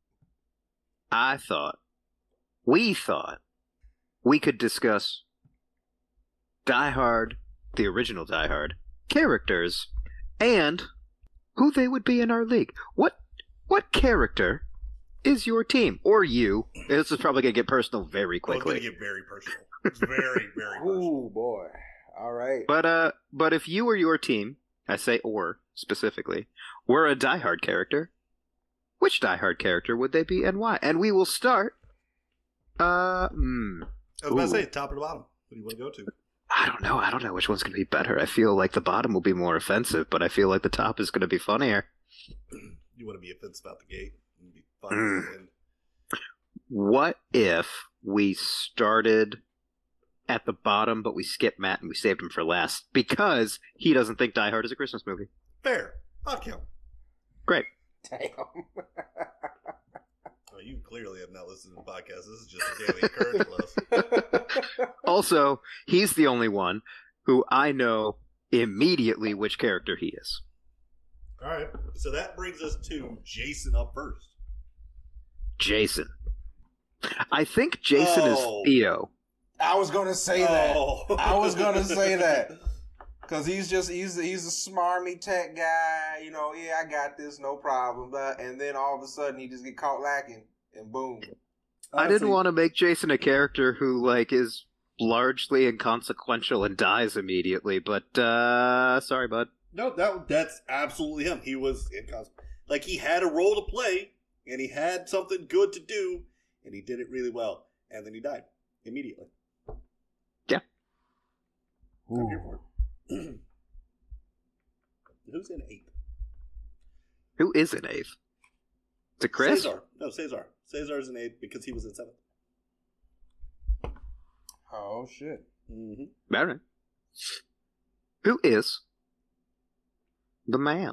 Speaker 2: I thought, we thought, we could discuss Die Hard, the original Die Hard, characters, and who they would be in our league. What what character is your team? Or you? This is probably going to get personal very
Speaker 1: oh, it's
Speaker 2: quickly.
Speaker 1: gonna get very personal. It's very, very personal.
Speaker 3: Ooh, boy. All right.
Speaker 2: But uh, but if you or your team, I say or specifically, were a Die Hard character, which Die Hard character would they be and why? And we will start. Uh, hmm.
Speaker 1: I was about to
Speaker 2: Ooh.
Speaker 1: say top or the bottom. What do you want to go to?
Speaker 2: I don't know. I don't know which one's going to be better. I feel like the bottom will be more offensive, but I feel like the top is going to be funnier.
Speaker 1: You want to be offensive out the gate and be fun.
Speaker 2: Mm.
Speaker 1: And
Speaker 2: What if we started at the bottom, but we skipped Matt and we saved him for last because he doesn't think Die Hard is a Christmas movie?
Speaker 1: fair. I'll count.
Speaker 2: Great.
Speaker 3: Damn.
Speaker 1: Oh, you clearly have not listened to the podcast. This is just a daily occurrence to us.
Speaker 2: Also, he's the only one who I know immediately which character he is.
Speaker 1: All right. So that brings us to Jason up first.
Speaker 2: Jason. I think Jason
Speaker 1: Oh.
Speaker 2: is Theo.
Speaker 3: I was gonna say that.
Speaker 1: Oh.
Speaker 3: I was gonna say that. Cause he's just he's he's a smarmy tech guy, you know. Yeah, I got this, no problem. But and then all of a sudden he just get caught lacking, and boom.
Speaker 2: I didn't want to make Jason a character who like is largely inconsequential and dies immediately, but uh sorry, bud.
Speaker 1: No, that that's absolutely him. He was incons- like he had a role to play, and he had something good to do, and he did it really well, and then he died immediately.
Speaker 2: Yeah.
Speaker 1: I'm here for it. Who's in eighth?
Speaker 2: Who is in eighth? Is it Chris?
Speaker 1: Cesar. No, Cesar. Cesar's in eighth because he was in seventh.
Speaker 3: Oh shit.
Speaker 1: Mm-hmm.
Speaker 2: All right. Who is the man?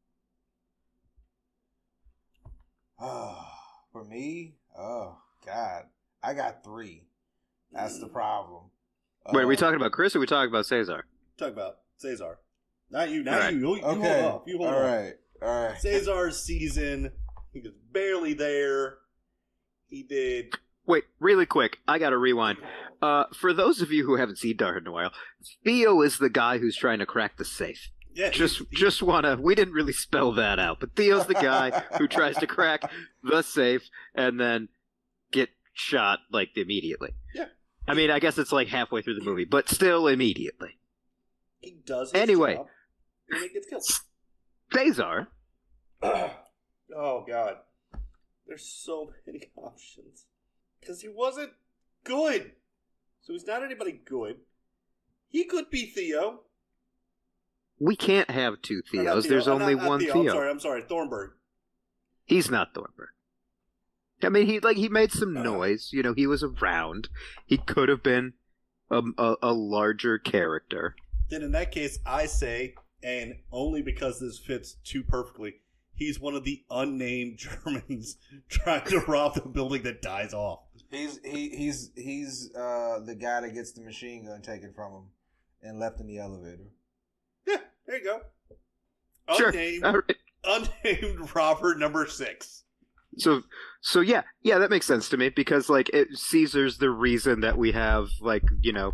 Speaker 3: Oh, for me, oh God, I got three. That's the problem.
Speaker 2: Wait, are we
Speaker 3: Uh,
Speaker 2: talking about Chris or are we talking about Cesar?
Speaker 1: Talk about Cesar. Not you. Not
Speaker 2: All right.
Speaker 1: you. You, you
Speaker 3: Okay.
Speaker 1: hold off. You hold
Speaker 3: all
Speaker 1: off.
Speaker 3: right. All right.
Speaker 1: Cesar's season, he was barely there. He did.
Speaker 2: Wait, really quick, I gotta rewind. Uh, for those of you who haven't seen Die Hard in a while, Theo is the guy who's trying to crack the safe.
Speaker 1: Yeah,
Speaker 2: Just,
Speaker 1: he- he-
Speaker 2: just wanna. We didn't really spell that out, but Theo's the guy who tries to crack the safe and then get shot like immediately.
Speaker 1: Yeah.
Speaker 2: I mean, I guess it's like halfway through the movie, but still immediately.
Speaker 1: he does. His
Speaker 2: Anyway.
Speaker 1: job, and he gets killed.
Speaker 2: Cesar.
Speaker 1: Oh God, there's so many options because he wasn't good. So he's not anybody good. He could be Theo.
Speaker 2: We can't have two
Speaker 1: Or not
Speaker 2: Theos.
Speaker 1: Theo.
Speaker 2: There's
Speaker 1: Uh,
Speaker 2: only
Speaker 1: not- not
Speaker 2: one
Speaker 1: Theo.
Speaker 2: Theo.
Speaker 1: I'm sorry. I'm sorry. Thornburg.
Speaker 2: He's not Thornburg. I mean, he like he made some noise. You know, he was around. He could have been a, a, a larger character.
Speaker 1: Then in that case, I say, and only because this fits too perfectly, he's one of the unnamed Germans trying to rob the building that dies off.
Speaker 3: He's he he's he's uh the guy that gets the machine gun taken from him and left in the elevator.
Speaker 1: Yeah, there you go.
Speaker 2: Sure.
Speaker 1: Unnamed,
Speaker 2: All right.
Speaker 1: unnamed Robert number six.
Speaker 2: So, so yeah, yeah, that makes sense to me because like it, Caesar's the reason that we have like you know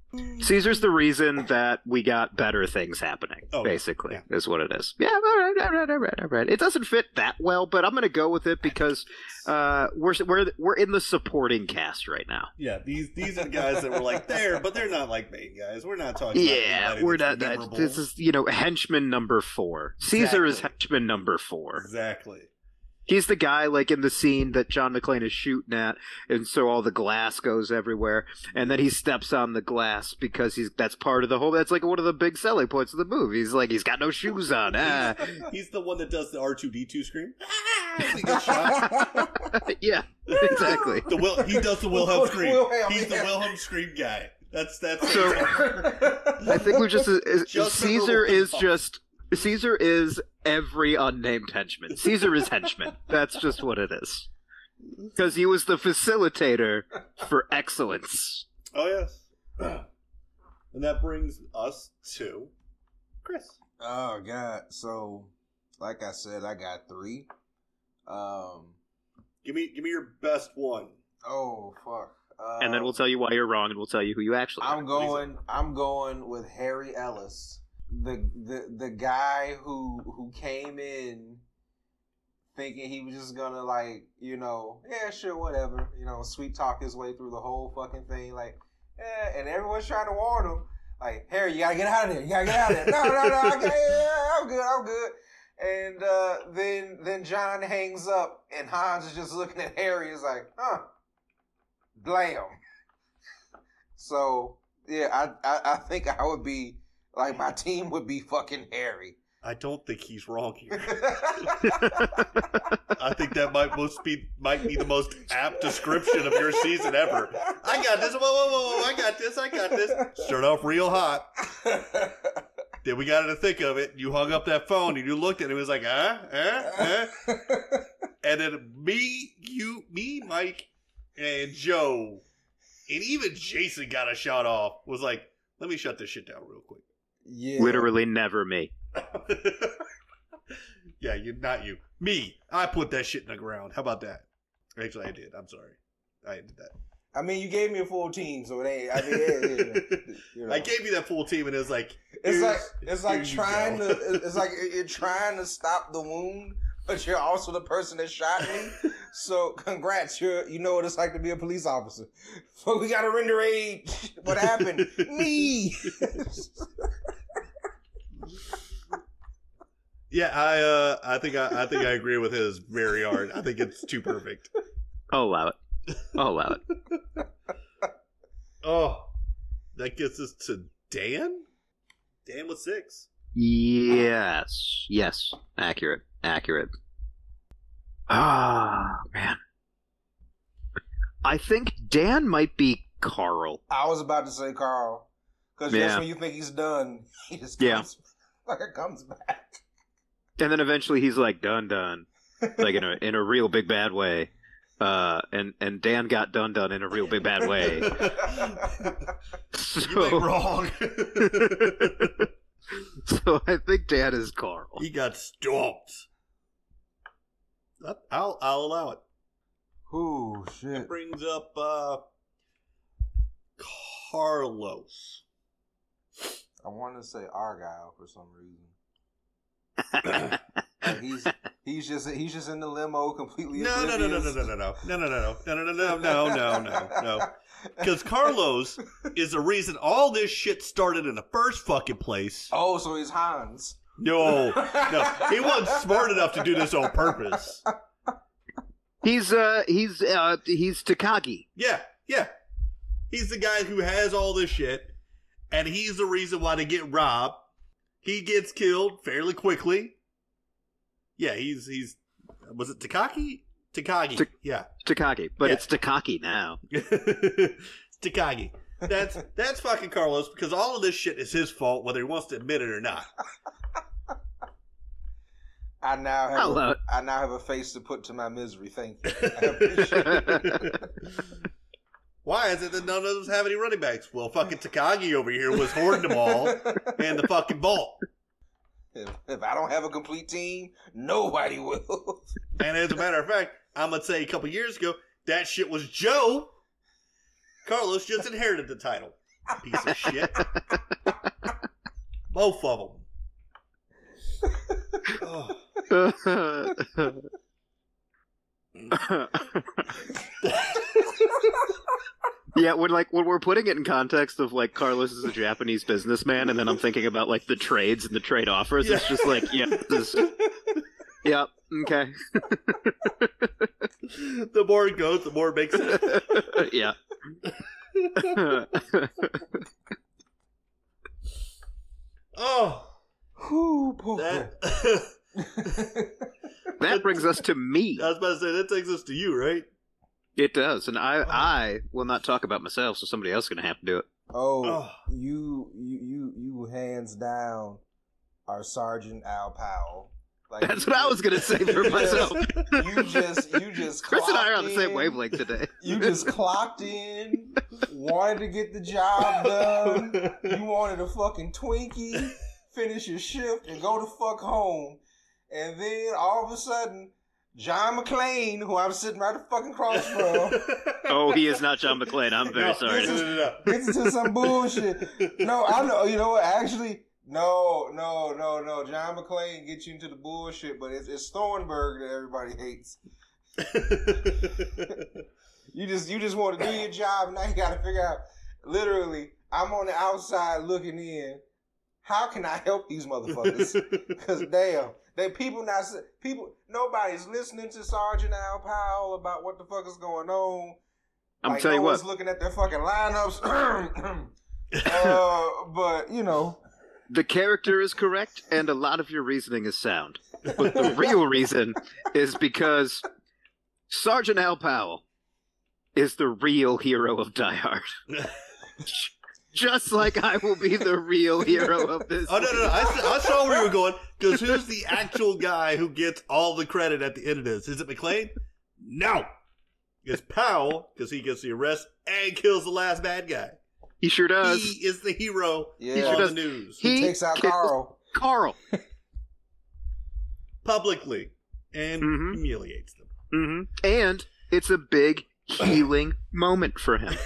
Speaker 2: Caesar's the reason that we got better things happening,
Speaker 1: Oh,
Speaker 2: basically,
Speaker 1: yeah.
Speaker 2: is what it is. Yeah, all right, all right, all right, all right. It doesn't fit that well, but I'm going to go with it because uh, we're we're we're in the supporting cast right now.
Speaker 1: Yeah, these these are the guys that were like there, but they're not like main guys. We're not talking. about
Speaker 2: Yeah,
Speaker 1: anybody
Speaker 2: we're
Speaker 1: that's
Speaker 2: not. That,
Speaker 1: memorable.
Speaker 2: this is you know henchman number four. Caesar is
Speaker 1: Exactly.
Speaker 2: henchman number four.
Speaker 1: Exactly.
Speaker 2: He's the guy like in the scene that John McClane is shooting at, and so all the glass goes everywhere, and then he steps on the glass because he's that's part of the whole. That's like one of the big selling points of the movie. He's like he's got no shoes on. Ah.
Speaker 1: He's the one that does the R two D two scream. As he gets shot.
Speaker 2: Yeah, exactly.
Speaker 1: The Will, he does the Wilhelm scream.
Speaker 3: Wilhelm,
Speaker 1: He's the
Speaker 3: yeah.
Speaker 1: Wilhelm scream guy. That's that's.
Speaker 2: So- I think we just is,
Speaker 1: Just
Speaker 2: Caesar
Speaker 1: memorable
Speaker 2: is
Speaker 1: things.
Speaker 2: just Caesar is every unnamed henchman. Caesar is henchman. That's just what it is. Because he was the facilitator for excellence.
Speaker 1: Oh yes. And that brings us to Chris.
Speaker 3: Oh God! So, like I said, I got three. Um.
Speaker 1: Give me give me your best one.
Speaker 3: Oh fuck! Um,
Speaker 2: And then we'll tell you why you're wrong, and we'll tell you who you actually are.
Speaker 3: I'm going. I'm going with Harry Ellis, the the the guy who who came in thinking he was just gonna like you know yeah sure whatever you know sweet talk his way through the whole fucking thing like yeah and everyone's trying to warn him like Harry you gotta get out of there you gotta get out of there no no no I got, yeah, I'm good I'm good and uh, then then John hangs up and Hans is just looking at Harry is like huh blam. So yeah, I, I I think I would be like my team would be fucking Harry.
Speaker 1: I don't think he's wrong here. I think that might most be might be the most apt description of your season ever. I got this. Whoa, whoa, whoa, whoa! I got this. I got this. Start off real hot. Then we got to think of it. You hung up that phone and you looked at it. It was like, ah, ah, ah. And then me, you, me, Mike, and Joe, and even Jason got a shot off. Was like, let me shut this shit down real quick.
Speaker 3: Yeah.
Speaker 2: Literally never me.
Speaker 1: Yeah, you, not you. Me. I put that shit in the ground. How about that? Actually, I did. I'm sorry. I did that.
Speaker 3: I mean, you gave me a full team, so it ain't. I mean, yeah, yeah, you know.
Speaker 1: I gave you that full team, and it was like,
Speaker 3: It's
Speaker 1: here's-
Speaker 3: like it's like
Speaker 1: here you
Speaker 3: trying
Speaker 1: go.
Speaker 3: to. It's like you're trying to stop the wound, but you're also the person that shot me. So, congrats. You you know what it's like to be a police officer. So we got to render aid. What happened? Me.
Speaker 1: Yeah, I uh, I think I, I think I agree with his very hard. I think it's too perfect.
Speaker 2: I'll allow it. I'll allow it.
Speaker 1: Oh, that gets us to Dan. Dan with six.
Speaker 2: Yes. Yes. Accurate. Accurate. Ah, man. I think Dan might be Carl.
Speaker 3: I was about to say Carl, because
Speaker 2: Yeah.
Speaker 3: just when you think he's done, he just
Speaker 2: Yeah.
Speaker 3: comes, like it comes back.
Speaker 2: And then eventually he's like done done. Like in a in a real big bad way. Uh and, and Dan got done done in a real big bad way.
Speaker 1: You ain't
Speaker 2: So,
Speaker 1: wrong.
Speaker 2: so I think Dan is Carl.
Speaker 1: He got stomped. I'll I'll allow it.
Speaker 3: Ooh,
Speaker 1: That
Speaker 3: shit.
Speaker 1: brings up uh, Carlos.
Speaker 3: I wanted to say Argyle for some reason. Like he's he's just he's just in the limo completely.
Speaker 1: No, no, no, no, no, no, no, no, no, no, no, no, no, no, no, no, no, no. Because Carlos is the reason all this shit started in the first fucking place.
Speaker 3: Oh, so he's Hans.
Speaker 1: No, no, he wasn't smart enough to do this on purpose.
Speaker 2: He's uh he's uh he's Takagi.
Speaker 1: Yeah, yeah. He's the guy who has all this shit, and he's the reason why they get robbed. He gets killed fairly quickly. Yeah, he's he's was it Takagi? Takagi.
Speaker 2: Tak-
Speaker 1: yeah.
Speaker 2: Takagi. But
Speaker 1: Yeah.
Speaker 2: it's Takagi now.
Speaker 1: It's Takagi. That's that's fucking Carlos because all of this shit is his fault whether he wants to admit it or not.
Speaker 3: I now have
Speaker 2: I'll allow
Speaker 3: a,
Speaker 2: it.
Speaker 3: I now have a face to put to my misery. Thank you. I appreciate it.
Speaker 1: Why is it that none of us have any running backs? Well, fucking Takagi over here was hoarding them all and the fucking ball.
Speaker 3: If, if I don't have a complete team, nobody will.
Speaker 1: And as a matter of fact, I'm gonna say a couple years ago that shit was Joe. Carlos just inherited the title. Piece of shit. Both of them. Oh.
Speaker 2: Yeah, when like when we're putting it in context of like Carlos is a Japanese businessman, and then I'm thinking about like the trades and the trade offers. Yeah. It's just like, yeah, this, yeah, okay.
Speaker 1: The more it goes, the more it makes sense.
Speaker 2: Yeah.
Speaker 1: Oh,
Speaker 3: Whew, poor
Speaker 1: that.
Speaker 2: That brings us to me.
Speaker 1: I was about to say that takes us to you, right?
Speaker 2: It does, and I
Speaker 1: Oh.
Speaker 2: I will not talk about myself, so somebody else is going to have to do it.
Speaker 3: Oh,
Speaker 1: Oh.
Speaker 3: you, you, you, you, hands down, are Sergeant Al Powell. Like,
Speaker 2: That's
Speaker 3: you
Speaker 2: what I was going to say for
Speaker 3: you
Speaker 2: myself.
Speaker 3: just- You just, you just.
Speaker 2: Chris and I are on the
Speaker 3: clocked
Speaker 2: same
Speaker 3: in.
Speaker 2: wavelength today.
Speaker 3: You just clocked in, wanted to get the job done. You wanted a fucking Twinkie, finish your shift, and go the fuck home. And then all of a sudden, John McClane, who I'm sitting right fucking across from,
Speaker 2: Oh, he is not John McClane. I'm very
Speaker 1: No,
Speaker 2: sorry.
Speaker 1: no, no, no.
Speaker 3: gets into some bullshit. No, I know. You know what? Actually, no, no, no, no. John McClane gets you into the bullshit, but it's, it's Thornburg that everybody hates. You just, you just want to do your job, and now you got to figure out. Literally, I'm on the outside looking in. How can I help these motherfuckers? Because damn, they people not people. Nobody's listening to Sergeant Al Powell about what the fuck is going on.
Speaker 2: I'm
Speaker 3: like,
Speaker 2: tell you
Speaker 3: no
Speaker 2: what.
Speaker 3: one's looking at their fucking lineups. uh, but you know,
Speaker 2: The character is correct, and a lot of your reasoning is sound. But the real reason is because Sergeant Al Powell is the real hero of Die Hard. Just like I will be the real hero of this.
Speaker 1: Oh, no, no, no. I, I saw where you were going, because who's the actual guy who gets all the credit at the end of this? Is it McClane? No. It's Powell, because he gets the arrest and kills the last bad guy.
Speaker 2: He sure does.
Speaker 1: He is the hero
Speaker 3: Yeah.
Speaker 1: on
Speaker 3: He sure
Speaker 1: the
Speaker 2: does.
Speaker 1: news.
Speaker 3: he,
Speaker 2: He
Speaker 3: takes out
Speaker 2: kills-
Speaker 3: Carl.
Speaker 2: Carl.
Speaker 1: Publicly. And
Speaker 2: Mhm.
Speaker 1: humiliates them.
Speaker 2: hmm And it's a big healing moment for him.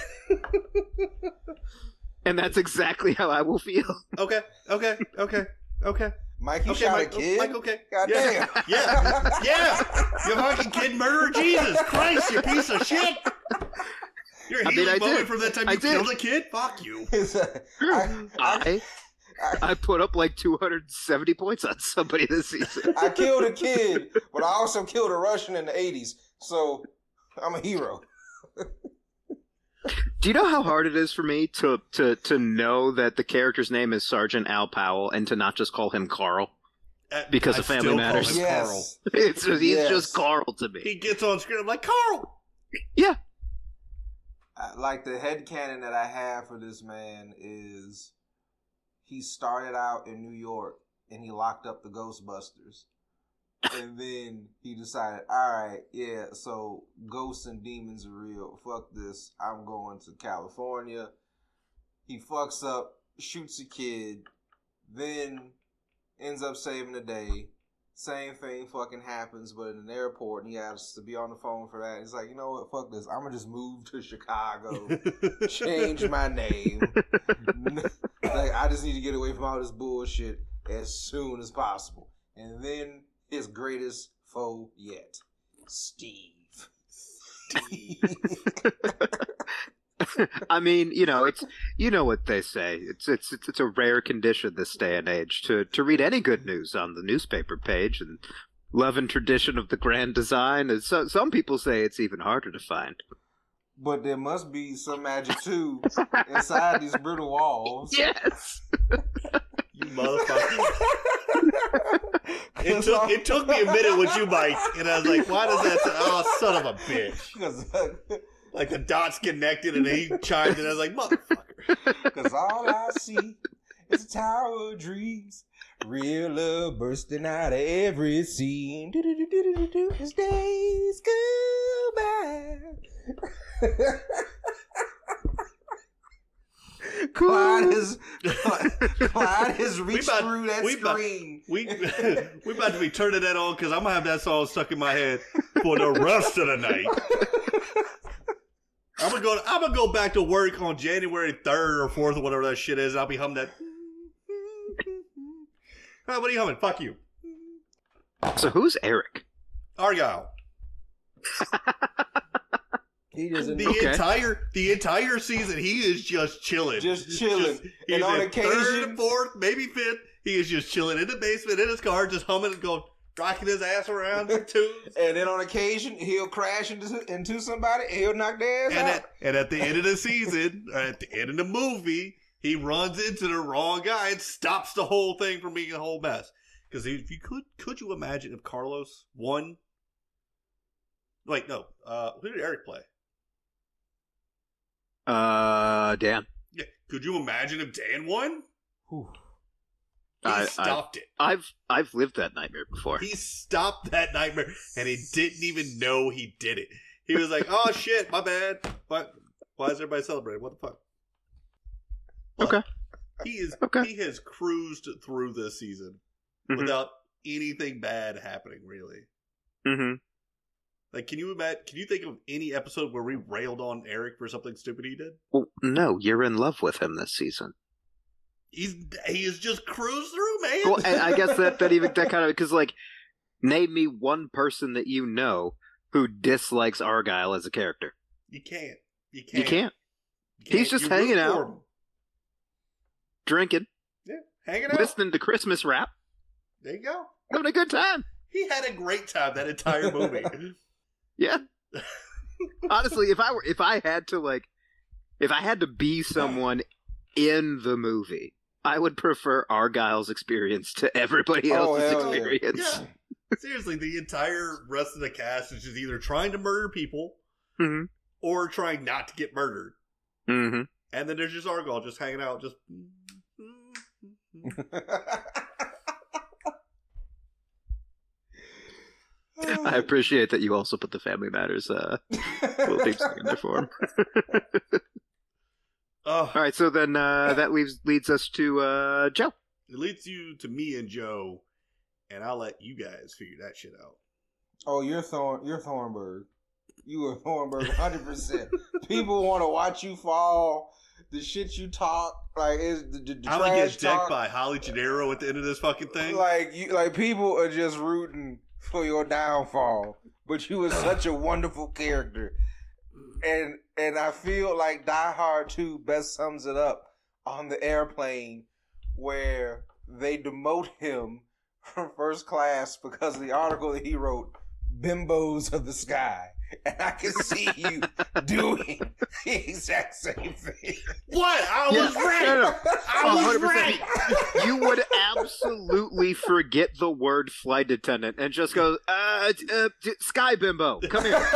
Speaker 2: And that's exactly how I will feel.
Speaker 1: Okay, okay, okay, okay.
Speaker 3: Mike, you
Speaker 1: Okay,
Speaker 3: shot
Speaker 1: Mike,
Speaker 3: a kid.
Speaker 1: Mike, okay.
Speaker 3: God
Speaker 1: yeah.
Speaker 3: damn.
Speaker 1: Yeah, yeah. You fucking kid murderer, Jesus Christ, you piece of shit. You're a
Speaker 2: I mean,
Speaker 1: healing
Speaker 2: I
Speaker 1: moment
Speaker 2: did.
Speaker 1: from that time
Speaker 2: I
Speaker 1: you
Speaker 2: did.
Speaker 1: killed a kid? Fuck you.
Speaker 3: It's a- I, I,
Speaker 2: I I put up like two hundred seventy points on somebody this season.
Speaker 3: I killed a kid, but I also killed a Russian in the eighties. So I'm a hero.
Speaker 2: Do you know how hard it is for me to, to, to know that the character's name is Sergeant Al Powell and to not just call him Carl?
Speaker 1: Uh,
Speaker 2: Because
Speaker 1: I
Speaker 2: of Family
Speaker 1: still call
Speaker 2: Matters.
Speaker 1: him
Speaker 3: Yes.
Speaker 1: Carl.
Speaker 2: It's just, he's
Speaker 3: Yes.
Speaker 2: just Carl to me.
Speaker 1: He gets on screen, I'm like, Carl!
Speaker 2: Yeah.
Speaker 3: I- Like the headcanon that I have for this man is he started out in New York and he locked up the Ghostbusters. And then he decided, all right, yeah, so ghosts and demons are real. Fuck this. I'm going to California. He fucks up, shoots a kid, then ends up saving the day. Same thing fucking happens, but in an airport, and he has to be on the phone for that. He's like, you know what? Fuck this. I'm going to just move to Chicago, change my name. Like, I just need to get away from all this bullshit as soon as possible. And then his greatest foe yet, Steve. Steve.
Speaker 2: I mean, you know, it's you know what they say. It's it's it's, it's a rare condition this day and age to, to read any good news on the newspaper page, and love and tradition of the grand design. And so, some people say it's even harder to find.
Speaker 3: But there must be some magic too inside these brittle walls.
Speaker 2: Yes.
Speaker 1: You motherfucker. It took, it took me a minute with you, Mike, and I was like, why does that sound? Oh, son of a bitch. Like the dots connected, and he chimed in. I was like, motherfucker.
Speaker 3: Because all I see is a tower of dreams. Real love bursting out of every scene. Do do do do do do. As days go by. Clyde has Clyde has reached
Speaker 1: about-
Speaker 3: through that
Speaker 1: we about-
Speaker 3: screen.
Speaker 1: We we about to be turning that on because I'm gonna have that song stuck in my head for the rest of the night. I'm gonna go. I'm gonna go back to work on January third or fourth or whatever that shit is. And I'll be humming that. Oh, what are you humming? Fuck you,
Speaker 2: So who's Eric?
Speaker 1: Argyle.
Speaker 3: He doesn't.
Speaker 1: The
Speaker 2: Okay.
Speaker 1: entire the entire season, he is just chilling,
Speaker 3: Just chilling.
Speaker 1: he's
Speaker 3: And on
Speaker 1: in third,
Speaker 3: occasion-
Speaker 1: fourth, maybe fifth. He is just chilling in the basement in his car, just humming and going, rocking his ass around to tunes.
Speaker 3: And then on occasion, he'll crash into, into somebody and he'll knock their ass
Speaker 1: And
Speaker 3: out.
Speaker 1: at, and at the end of the season, or at the end of the movie, he runs into the wrong guy and stops the whole thing from being a whole mess. Because if you could, could you imagine if Carlos won? Wait, no. Uh, who did Eric play?
Speaker 2: Uh, Dan.
Speaker 1: Yeah. Could you imagine if Dan won?
Speaker 3: Whew.
Speaker 1: He
Speaker 2: I- I-
Speaker 1: stopped it.
Speaker 2: I've I've lived that nightmare before.
Speaker 1: He stopped that nightmare, and he didn't even know he did it. He was like, "Oh shit, my bad. What? Why is everybody celebrating? What the fuck?" But
Speaker 2: Okay.
Speaker 1: He is.
Speaker 2: Okay.
Speaker 1: He has cruised through this season
Speaker 2: Mhm.
Speaker 1: without anything bad happening. Really.
Speaker 2: Mm-hmm.
Speaker 1: Like, can you imagine? Can you think of any episode where we railed on Eric for something stupid he did?
Speaker 2: Well, no, you're in love with him this season.
Speaker 1: He's he is just cruised through, man.
Speaker 2: Well, and I guess that that even that kind of because like, name me one person that you know who dislikes Argyle as a character.
Speaker 1: you can't. You can't.
Speaker 2: You can't.
Speaker 1: You
Speaker 2: He's just
Speaker 1: You root
Speaker 2: hanging
Speaker 1: for
Speaker 2: out.
Speaker 1: him.
Speaker 2: Drinking,
Speaker 1: Yeah, hanging out.
Speaker 2: listening to Christmas rap,
Speaker 1: There you go.
Speaker 2: having a good time.
Speaker 1: He had a great time that entire movie.
Speaker 2: Yeah. Honestly, if I were if I had to like if I had to be someone in the movie, I would prefer Argyle's experience to everybody
Speaker 3: Oh,
Speaker 2: else's
Speaker 3: hell yeah.
Speaker 2: experience.
Speaker 1: Yeah. Seriously, the entire rest of the cast is just either trying to murder people
Speaker 2: Mhm.
Speaker 1: or trying not to get murdered.
Speaker 2: Mm-hmm.
Speaker 1: And then there's just Argyle just hanging out, just.
Speaker 2: I appreciate that you also put the Family Matters uh little theme song in there for him.
Speaker 1: Oh,
Speaker 2: All right, so then uh, that leaves leads us to uh, Joe.
Speaker 1: it leads you to me and Joe, and I'll let you guys figure that shit out.
Speaker 3: Oh, you're Thorn. You're Thornburg. You are Thornburg, hundred percent. People want to watch you fall. The shit you talk, like is the, the, the
Speaker 1: I'm gonna
Speaker 3: trash
Speaker 1: get decked
Speaker 3: talk.
Speaker 1: by Holly Gennaro at the end of this fucking thing.
Speaker 3: Like you, like people are just rooting for your downfall. But you were such a wonderful character, and and I feel like Die Hard two best sums it up on the airplane where they demote him from first class because of the article that he wrote, "Bimbos of the Sky," and I can see you doing the exact same thing.
Speaker 1: What? I
Speaker 2: Yeah,
Speaker 1: was right.
Speaker 2: no, no.
Speaker 1: I was
Speaker 2: one hundred percent.
Speaker 1: right.
Speaker 2: You would absolutely forget the word flight attendant and just go, uh, uh Sky Bimbo, come here.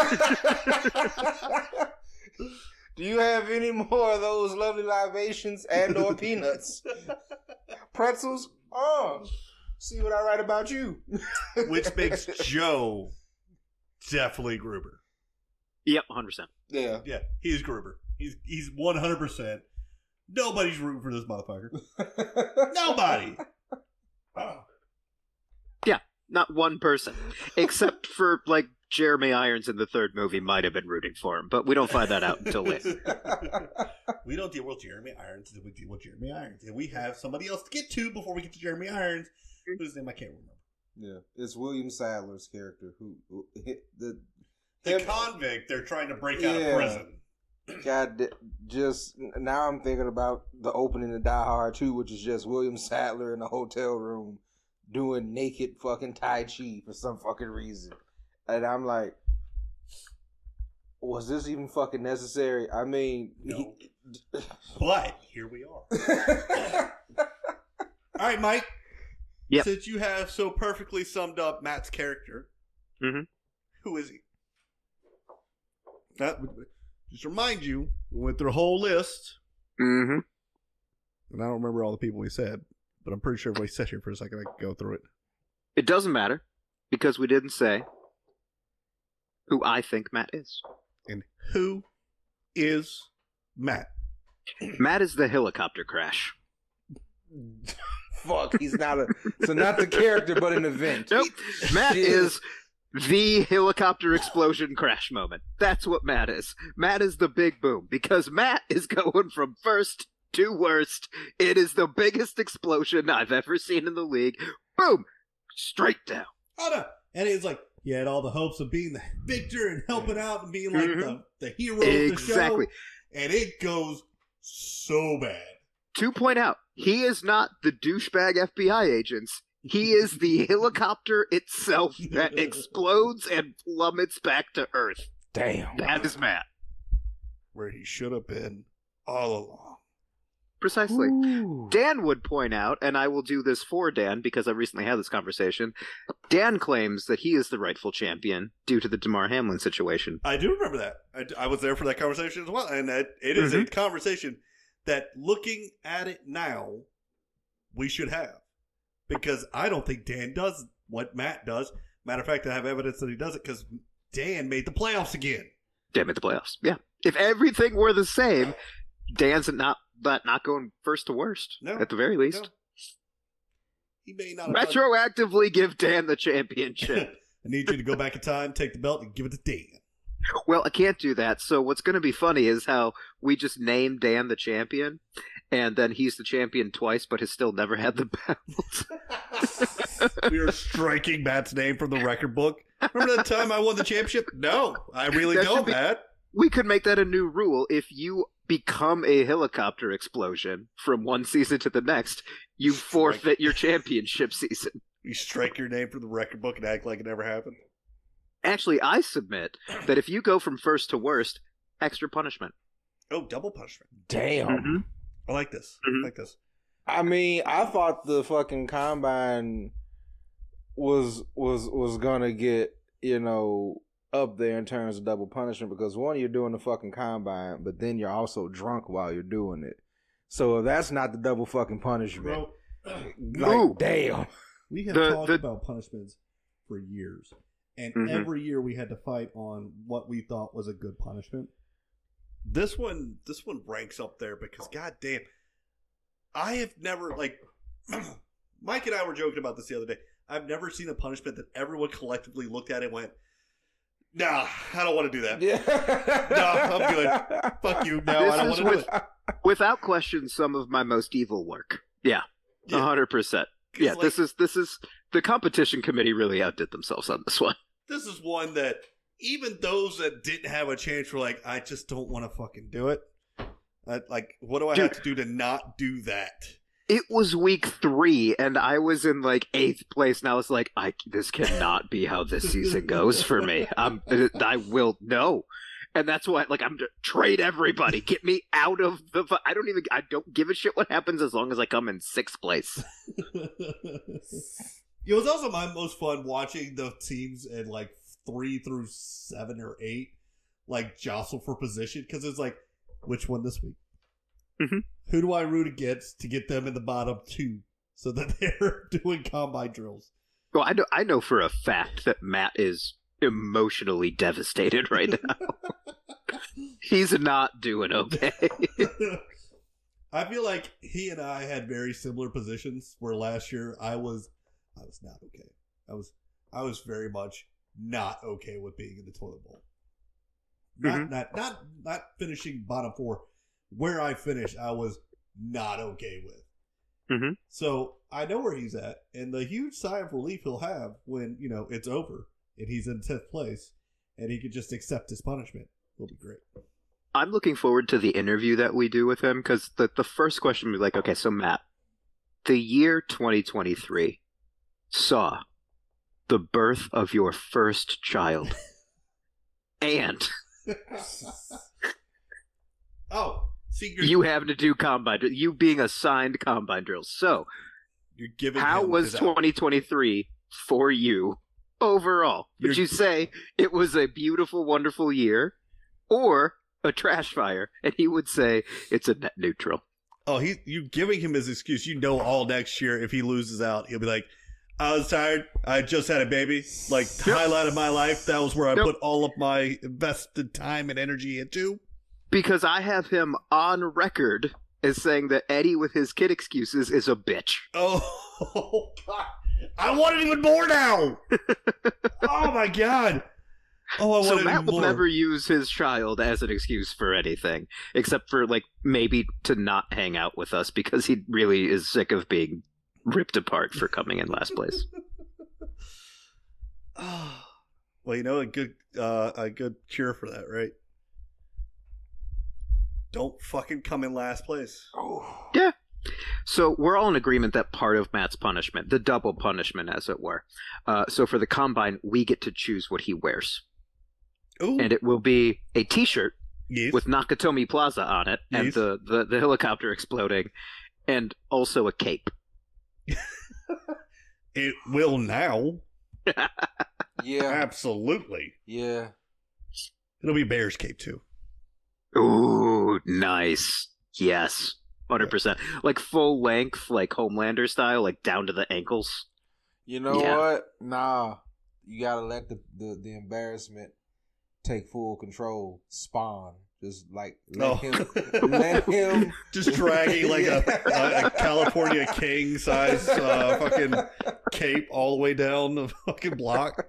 Speaker 3: Do you have any more of those lovely libations and or peanuts? Pretzels? Oh, see what I write about you.
Speaker 1: Which makes Joe definitely Gruber.
Speaker 2: Yep, one hundred percent.
Speaker 3: Yeah.
Speaker 1: Yeah, he's Gruber. He's he's one hundred percent. Nobody's rooting for this motherfucker. Nobody. Oh.
Speaker 2: Not one person. Except for, like, Jeremy Irons in the third movie might have been rooting for him, but we don't find that out until later.
Speaker 1: We don't deal with Jeremy Irons. We deal with Jeremy Irons, and we have somebody else to get to before we get to Jeremy Irons, whose name I can't remember.
Speaker 3: Yeah, it's William Sadler's character who, who hit the
Speaker 1: The
Speaker 3: him-
Speaker 1: convict they're trying to break out
Speaker 3: Yeah.
Speaker 1: of prison.
Speaker 3: God, da- just now I'm thinking about the opening of Die Hard two, which is just William Sadler in a hotel room doing naked fucking Tai Chi for some fucking reason. And I'm like, was this even fucking necessary? I mean,
Speaker 1: No.
Speaker 3: he-
Speaker 1: But here we are. All right, Mike.
Speaker 2: Yep.
Speaker 1: Since you have so perfectly summed up Matt's character,
Speaker 2: Mhm.
Speaker 1: who is he? That, just to remind you, we went through a whole list,
Speaker 2: Mm-hmm.
Speaker 1: and I don't remember all the people we said, but I'm pretty sure if we sit here for a second, I can go through it.
Speaker 2: It doesn't matter, because we didn't say who I think Matt is.
Speaker 1: And who is Matt?
Speaker 2: Matt is the helicopter crash.
Speaker 3: fuck, he's not a so not the character, but an event.
Speaker 2: Nope. Matt
Speaker 3: Shit.
Speaker 2: is The helicopter explosion crash moment. That's what Matt is. Matt is the big boom because Matt is going from first to worst. It is the biggest explosion I've ever seen in the league. Boom! Straight down.
Speaker 1: Oh no! And it's like he had all the hopes of being the victor and helping out and being like mm-hmm. the, the hero
Speaker 2: exactly.
Speaker 1: of the show. Exactly. And it goes so bad.
Speaker 2: To point out, he is not the douchebag F B I agents. He is the helicopter itself that explodes and plummets back to Earth.
Speaker 3: Damn.
Speaker 2: That is Matt.
Speaker 1: Where he should have been all along.
Speaker 2: Precisely.
Speaker 3: Ooh.
Speaker 2: Dan would point out, and I will do this for Dan because I recently had this conversation. Dan claims that he is the rightful champion due to the Damar Hamlin situation.
Speaker 1: I do remember that. I, I was there for that conversation as well. And that it is mm-hmm. a conversation that, looking at it now, we should have. Because I don't think Dan does what Matt does. Matter of fact, I have evidence that he does it because Dan made the playoffs again.
Speaker 2: Dan made the playoffs. Yeah. If everything were the same, Dan's not not, not going first to worst. No, at the very least. No.
Speaker 1: He may not have
Speaker 2: retroactively done... give Dan the championship.
Speaker 1: I need you to go back in time, take the belt, and give it to Dan.
Speaker 2: Well, I can't do that. So what's going to be funny is how we just named Dan the champion, and then he's the champion twice, but has still never had the belt.
Speaker 1: We are striking Matt's name from the record book. Remember that time I won the championship? No, I really that don't, be, Matt.
Speaker 2: We could make that a new rule. If you become a helicopter explosion from one season to the next, you strike. forfeit your championship season.
Speaker 1: You strike your name from the record book and act like it never happened?
Speaker 2: Actually, I submit that if you go from first to worst, extra punishment.
Speaker 1: Oh, double punishment.
Speaker 3: Damn.
Speaker 2: Mm-hmm.
Speaker 1: I like this.
Speaker 2: Mm-hmm.
Speaker 1: I like this.
Speaker 3: I mean, I thought the fucking combine was was was gonna get, you know, up there in terms of double punishment because one, you're doing the fucking combine, but then you're also drunk while you're doing it. So if that's not the double fucking punishment,
Speaker 1: Bro,
Speaker 3: like,
Speaker 2: Ooh.
Speaker 3: damn.
Speaker 1: We have
Speaker 2: the,
Speaker 1: talked
Speaker 2: the...
Speaker 1: about punishments for years. And
Speaker 2: mm-hmm.
Speaker 1: every year we had to fight on what we thought was a good punishment. This one, this one ranks up there because, goddamn, I have never like. Mike and I were joking about this the other day. I've never seen a punishment that everyone collectively looked at and went, "Nah, I don't want to do that.
Speaker 3: Yeah.
Speaker 1: No, I'm good. Fuck you. No,
Speaker 2: this
Speaker 1: I don't want to do it."
Speaker 2: Without question, some of my most evil work. Yeah, a hundred percent. Yeah, like, this is this is the competition committee really outdid themselves on this one.
Speaker 1: This is one that even those that didn't have a chance were like, I just don't want to fucking do it. I, like, what do I Dude, have to do to not do that?
Speaker 2: It was week three, and I was in like eighth place, and I was like, I this cannot be how this season goes for me. I'm, I will no, and that's why like I'm trade everybody, get me out of the. I don't even. I don't give a shit what happens as long as I come in sixth place.
Speaker 1: It was also my most fun watching the teams in like three through seven or eight like jostle for position because it's like, which one this week?
Speaker 2: Mm-hmm.
Speaker 1: Who do I root against to get them in the bottom two so that they're doing combine drills?
Speaker 2: Well, I know I know for a fact that Matt is emotionally devastated right now. He's not doing okay.
Speaker 1: I feel like he and I had very similar positions where last year I was I was not okay. I was I was very much not okay with being in the toilet bowl. Not mm-hmm. not not not finishing bottom four. Where I finished, I was not okay with.
Speaker 2: Mm-hmm.
Speaker 1: So I know where he's at, and the huge sigh of relief he'll have when, you know, it's over and he's in tenth place and he can just accept his punishment will be great.
Speaker 2: I'm looking forward to the interview that we do with him because the, the first question will be like, okay, so Matt, the year twenty twenty-three saw the birth of your first child and
Speaker 1: oh, see, you're,
Speaker 2: you having to do combine, you being assigned combine drills. So,
Speaker 1: you're giving
Speaker 2: how was twenty twenty-three for you overall? Would you're, you say it was a beautiful, wonderful year, or a trash fire? And he would say it's a net neutral.
Speaker 1: Oh, he you giving him his excuse. You know, all next year if he loses out, he'll be like, I was tired. I just had a baby. Like, yep. Highlight of my life. That was where I yep. put all of my invested time and energy into.
Speaker 2: Because I have him on record as saying that Eddie with his kid excuses is a bitch.
Speaker 1: Oh, God. I want it even more now. Oh my god. Oh, I
Speaker 2: So
Speaker 1: want it
Speaker 2: Matt
Speaker 1: even
Speaker 2: will
Speaker 1: more.
Speaker 2: never use his child as an excuse for anything, except for like maybe to not hang out with us because he really is sick of being ripped apart for coming in last place.
Speaker 1: Well, you know, a good uh, a good cure for that, right? Don't fucking come in last place.
Speaker 3: Oh.
Speaker 2: Yeah. So we're all in agreement that part of Matt's punishment, the double punishment, as it were. Uh, so for the combine, we get to choose what he wears,
Speaker 1: Ooh.
Speaker 2: and it will be a T-shirt
Speaker 1: Yes.
Speaker 2: with Nakatomi Plaza on it, and
Speaker 1: Yes.
Speaker 2: the, the the helicopter exploding, and also a cape.
Speaker 1: It will now.
Speaker 3: Yeah.
Speaker 1: Absolutely.
Speaker 3: Yeah.
Speaker 1: It'll be Bears cape too.
Speaker 2: Ooh, nice. Yes. one hundred percent. Like full length, like Homelander style, like down to the ankles.
Speaker 3: You know
Speaker 2: Yeah.
Speaker 3: what? Nah. You gotta let the, the, the embarrassment take full control. Spawn. Just like let
Speaker 1: Oh.
Speaker 3: him let him
Speaker 1: Just dragging like a, a, a California king size uh, fucking cape all the way down the fucking block.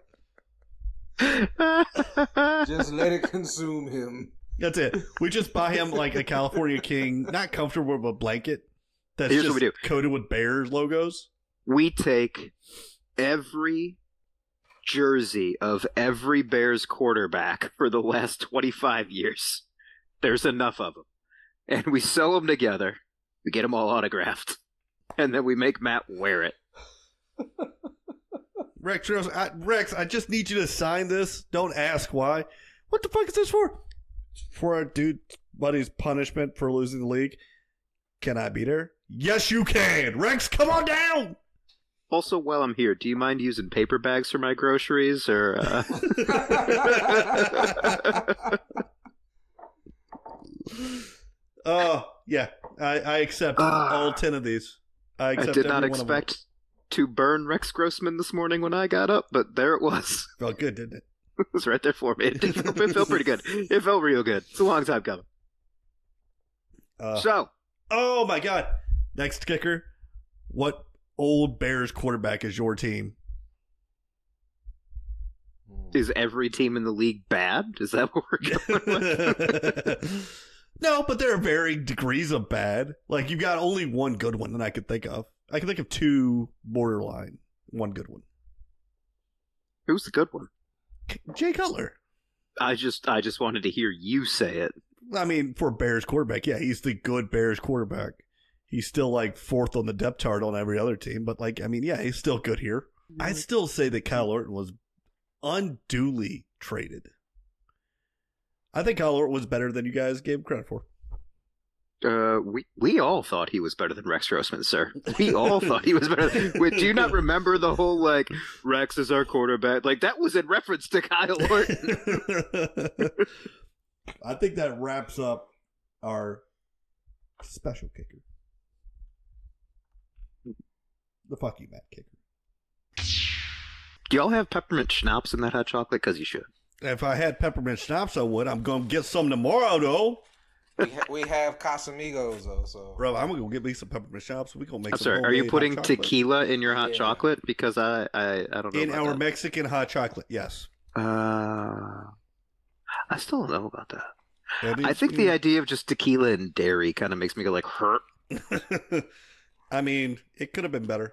Speaker 3: just let it consume him.
Speaker 1: That's it. We just buy him like a California king, not comfortable with a blanket that's
Speaker 2: Here's
Speaker 1: just
Speaker 2: what we do.
Speaker 1: coated with Bears logos.
Speaker 2: We take every jersey of every Bears quarterback for the last twenty-five years. There's enough of them. And we sew them together. We get them all autographed. And then we make Matt wear it.
Speaker 1: Rex, I, Rex, I just need you to sign this. Don't ask why. What the fuck is this for? For our dude buddy's punishment for losing the league. Can I be there? Yes, you can. Rex, come on down.
Speaker 2: Also, while I'm here, do you mind using paper bags for my groceries? Or uh...
Speaker 1: Oh, yeah. I, I accept
Speaker 2: Ah.
Speaker 1: all ten of these. I,
Speaker 2: I
Speaker 1: accept
Speaker 2: did not
Speaker 1: every one of them.
Speaker 2: expect to burn Rex Grossman this morning when I got up, but there it was.
Speaker 1: Felt good, didn't it?
Speaker 2: It was right there for me. It, did feel, it felt pretty good. It felt real good. It's a long time coming.
Speaker 1: Uh,
Speaker 2: So,
Speaker 1: oh, my God. Next kicker. What old Bears quarterback is your team?
Speaker 2: is every team in the league bad? Is that what we're going with?
Speaker 1: No, but there are varying degrees of bad. Like, you got only one good one that I could think of. I can think of two borderline. One good one.
Speaker 2: Who's the good one?
Speaker 1: Jay Cutler.
Speaker 2: I just I just wanted to hear you say it.
Speaker 1: I mean, for Bears quarterback, yeah, he's the good Bears quarterback. He's still like fourth on the depth chart on every other team, but like, I mean, yeah, he's still good here. I still say that Kyle Orton was unduly traded. I think Kyle Orton was better than you guys gave him credit for.
Speaker 2: Uh, we we all thought he was better than Rex Grossman, sir. We all thought he was better. Wait, do you not remember the whole like Rex is our quarterback? Like that was in reference to Kyle Orton.
Speaker 1: I think that wraps up our special kicker. The fuck you, Matt kicker.
Speaker 2: Do y'all have peppermint schnapps in that hot chocolate? Because you should.
Speaker 1: If I had peppermint schnapps, I would. I'm going to get some tomorrow, though.
Speaker 3: we, ha- we have Casamigos though, so
Speaker 1: Bro, I'm going to go get me some peppermint schnapps. We're going to make
Speaker 2: I'm
Speaker 1: some
Speaker 2: sorry. Are you
Speaker 1: homemade
Speaker 2: putting
Speaker 1: hot chocolate.
Speaker 2: tequila in your hot
Speaker 3: Yeah.
Speaker 2: chocolate? Because I I, I don't know.
Speaker 1: In
Speaker 2: about
Speaker 1: our
Speaker 2: that.
Speaker 1: Mexican hot chocolate, yes.
Speaker 2: Uh, I still don't know about that.
Speaker 1: That
Speaker 2: I
Speaker 1: is-
Speaker 2: think the idea of just tequila and dairy kind of makes me go like, hurt.
Speaker 1: I mean, it could have been better.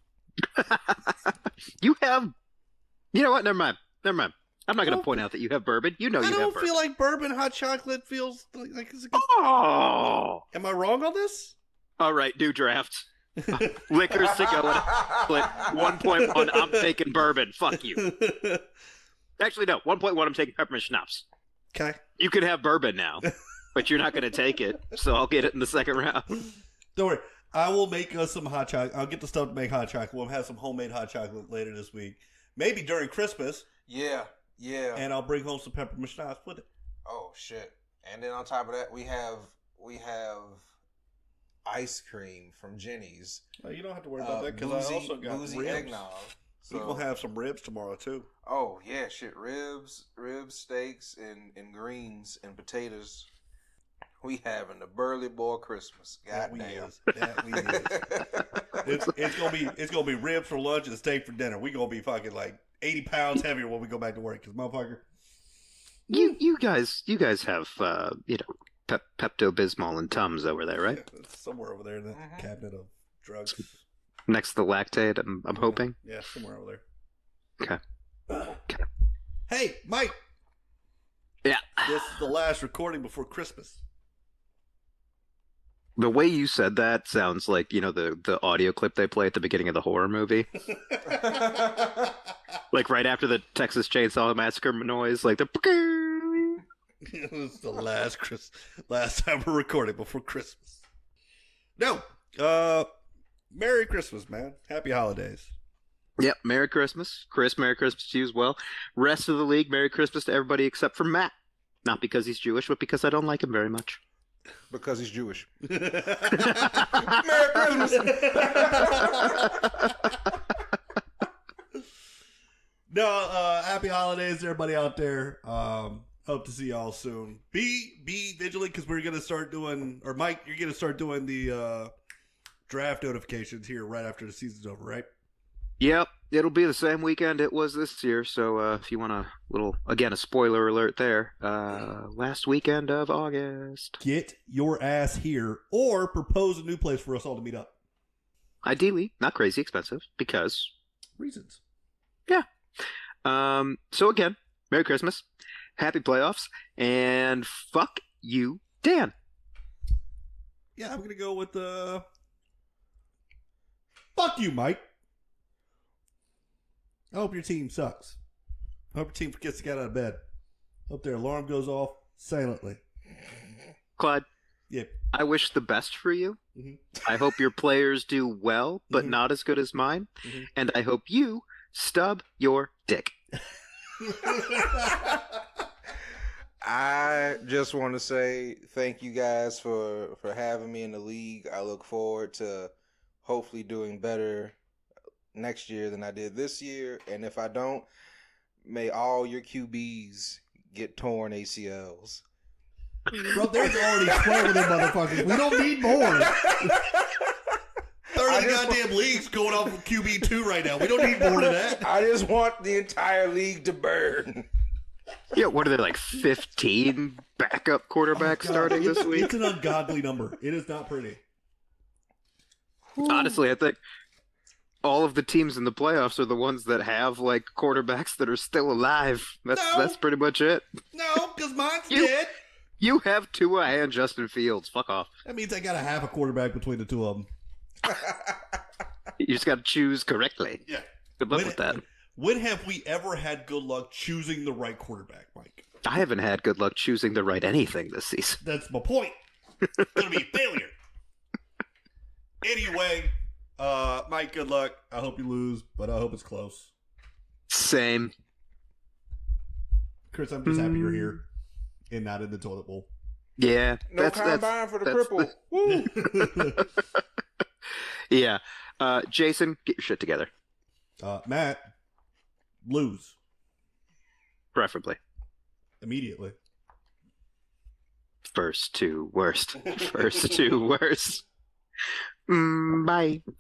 Speaker 2: You have, you know what? Never mind. Never mind. I'm not going
Speaker 1: I
Speaker 2: to
Speaker 1: don't
Speaker 2: point out that you have bourbon. You know
Speaker 1: I
Speaker 2: you have
Speaker 1: don't
Speaker 2: bourbon.
Speaker 1: feel like bourbon hot chocolate feels like, like it's a good...
Speaker 2: Oh,
Speaker 1: Am I wrong on this?
Speaker 2: all right. New draft. Liquors to go in split. one point one. I'm taking bourbon. Fuck you. Actually, no. one point one. I'm taking peppermint schnapps.
Speaker 1: Okay.
Speaker 2: You could have bourbon now, but you're not going to take it. So I'll get it in the second round.
Speaker 1: Don't worry. I will make us some hot chocolate. I'll get the stuff to make hot chocolate. We'll have some homemade hot chocolate later this week. Maybe during Christmas.
Speaker 3: yeah, yeah.
Speaker 1: And I'll bring home some peppermint schnapps with it.
Speaker 3: Oh shit! And then on top of that, we have we have ice cream from Jenny's.
Speaker 1: Well, you don't have to worry about
Speaker 3: Uh,
Speaker 1: that because
Speaker 3: boozy,
Speaker 1: I also got
Speaker 3: boozy
Speaker 1: ribs.
Speaker 3: eggnog.
Speaker 1: We're
Speaker 3: So,
Speaker 1: going to have some ribs tomorrow, too.
Speaker 3: oh yeah, shit, ribs, ribs, steaks, and and greens and potatoes. We having a Burley Boy Christmas.
Speaker 1: That we
Speaker 3: Goddamn.
Speaker 1: is. That we is. It's, it's gonna be it's gonna be ribs for lunch and steak for dinner. We gonna be fucking like eighty pounds heavier when we go back to work. Cause motherfucker,
Speaker 2: You you guys you guys have uh, you know Pep Pepto Bismol and Tums over there, right?
Speaker 1: yeah, it's somewhere over there in that
Speaker 3: Mhm.
Speaker 1: cabinet of drugs.
Speaker 2: Next to the lactate, I'm I'm hoping.
Speaker 1: Yeah, somewhere over
Speaker 2: Okay.
Speaker 1: there.
Speaker 2: Okay.
Speaker 1: Hey, Mike.
Speaker 2: Yeah.
Speaker 1: This is the last recording before Christmas.
Speaker 2: The way you said that sounds like, you know, the the audio clip they play at the beginning of the horror movie. Like right after the Texas Chainsaw Massacre noise, like the
Speaker 1: It was the last Chris last time we're recording before Christmas. No. Uh Merry Christmas, man. Happy holidays.
Speaker 2: Yep, Merry Christmas. Chris, Merry Christmas to you as well. Rest of the league, Merry Christmas to everybody except for Matt. Not because he's Jewish, but because I don't like him very much.
Speaker 3: Because he's Jewish.
Speaker 1: Merry
Speaker 3: Christmas.
Speaker 1: No, uh, happy holidays to everybody out there. Um, hope to see y'all soon. Be be vigilant because we're gonna start doing, or Mike, you're gonna start doing the uh, draft notifications here right after the season's over, right?
Speaker 2: Yep, it'll be the same weekend it was this year. So uh, if you want a little, again, a spoiler alert there, uh, last weekend of August.
Speaker 1: Get your ass here, or propose a new place for us all to meet up.
Speaker 2: Ideally, not crazy expensive because,
Speaker 1: Reasons.
Speaker 2: yeah. Um. So again, Merry Christmas, Happy Playoffs, and fuck you, Dan.
Speaker 1: Yeah, I'm gonna go with the. Uh... Fuck you, Mike. I hope your team sucks. I hope your team forgets to get out of bed. Hope their alarm goes off silently.
Speaker 2: Clyde,
Speaker 1: Yep.
Speaker 2: I wish the best for you.
Speaker 1: Mhm.
Speaker 2: I hope your players do well, but
Speaker 1: Mhm.
Speaker 2: not as good as mine.
Speaker 1: Mhm.
Speaker 2: And I hope you stub your dick.
Speaker 3: I just want to say thank you guys for, for having me in the league. I look forward to hopefully doing better next year than I did this year. And if I don't, may all your Q Bs get torn A C Ls.
Speaker 1: Bro, there's already twelve of them motherfuckers. We don't need more.
Speaker 3: I
Speaker 1: thirty
Speaker 3: just
Speaker 1: goddamn leagues going off with Q B two right now. We don't need more than that.
Speaker 3: I just want the entire league to burn.
Speaker 2: Yeah, what are there, like fifteen backup quarterbacks
Speaker 1: God,
Speaker 2: starting
Speaker 1: it's,
Speaker 2: this week?
Speaker 1: It's an ungodly number. It is not pretty.
Speaker 2: Honestly, I think all of the teams in the playoffs are the ones that have like quarterbacks that are still alive. That's
Speaker 1: No.
Speaker 2: that's pretty much it.
Speaker 1: No, because mine's
Speaker 2: You-
Speaker 1: dead.
Speaker 2: You have Tua and Justin Fields. Fuck off.
Speaker 1: That means I got to have a quarterback between the two of them.
Speaker 2: You just got to choose correctly.
Speaker 1: Yeah.
Speaker 2: Good luck
Speaker 1: When-
Speaker 2: with that.
Speaker 1: When have we ever had good luck choosing the right quarterback, Mike?
Speaker 2: I haven't had good luck choosing the right anything this season.
Speaker 1: That's my point. It's going to be a failure. Anyway, uh, Mike, good luck. I hope you lose, but I hope it's close.
Speaker 2: Same.
Speaker 1: Chris, I'm just happy you're here and not in the toilet bowl.
Speaker 2: Yeah.
Speaker 3: No
Speaker 2: that's,
Speaker 3: combine
Speaker 2: that's,
Speaker 3: for the
Speaker 2: that's
Speaker 3: cripple. Woo.
Speaker 2: Yeah. Uh, Jason, get your shit together.
Speaker 1: uh, Matt, lose
Speaker 2: Preferably.
Speaker 1: immediately.
Speaker 2: First to worst. First to worst. Mm, bye.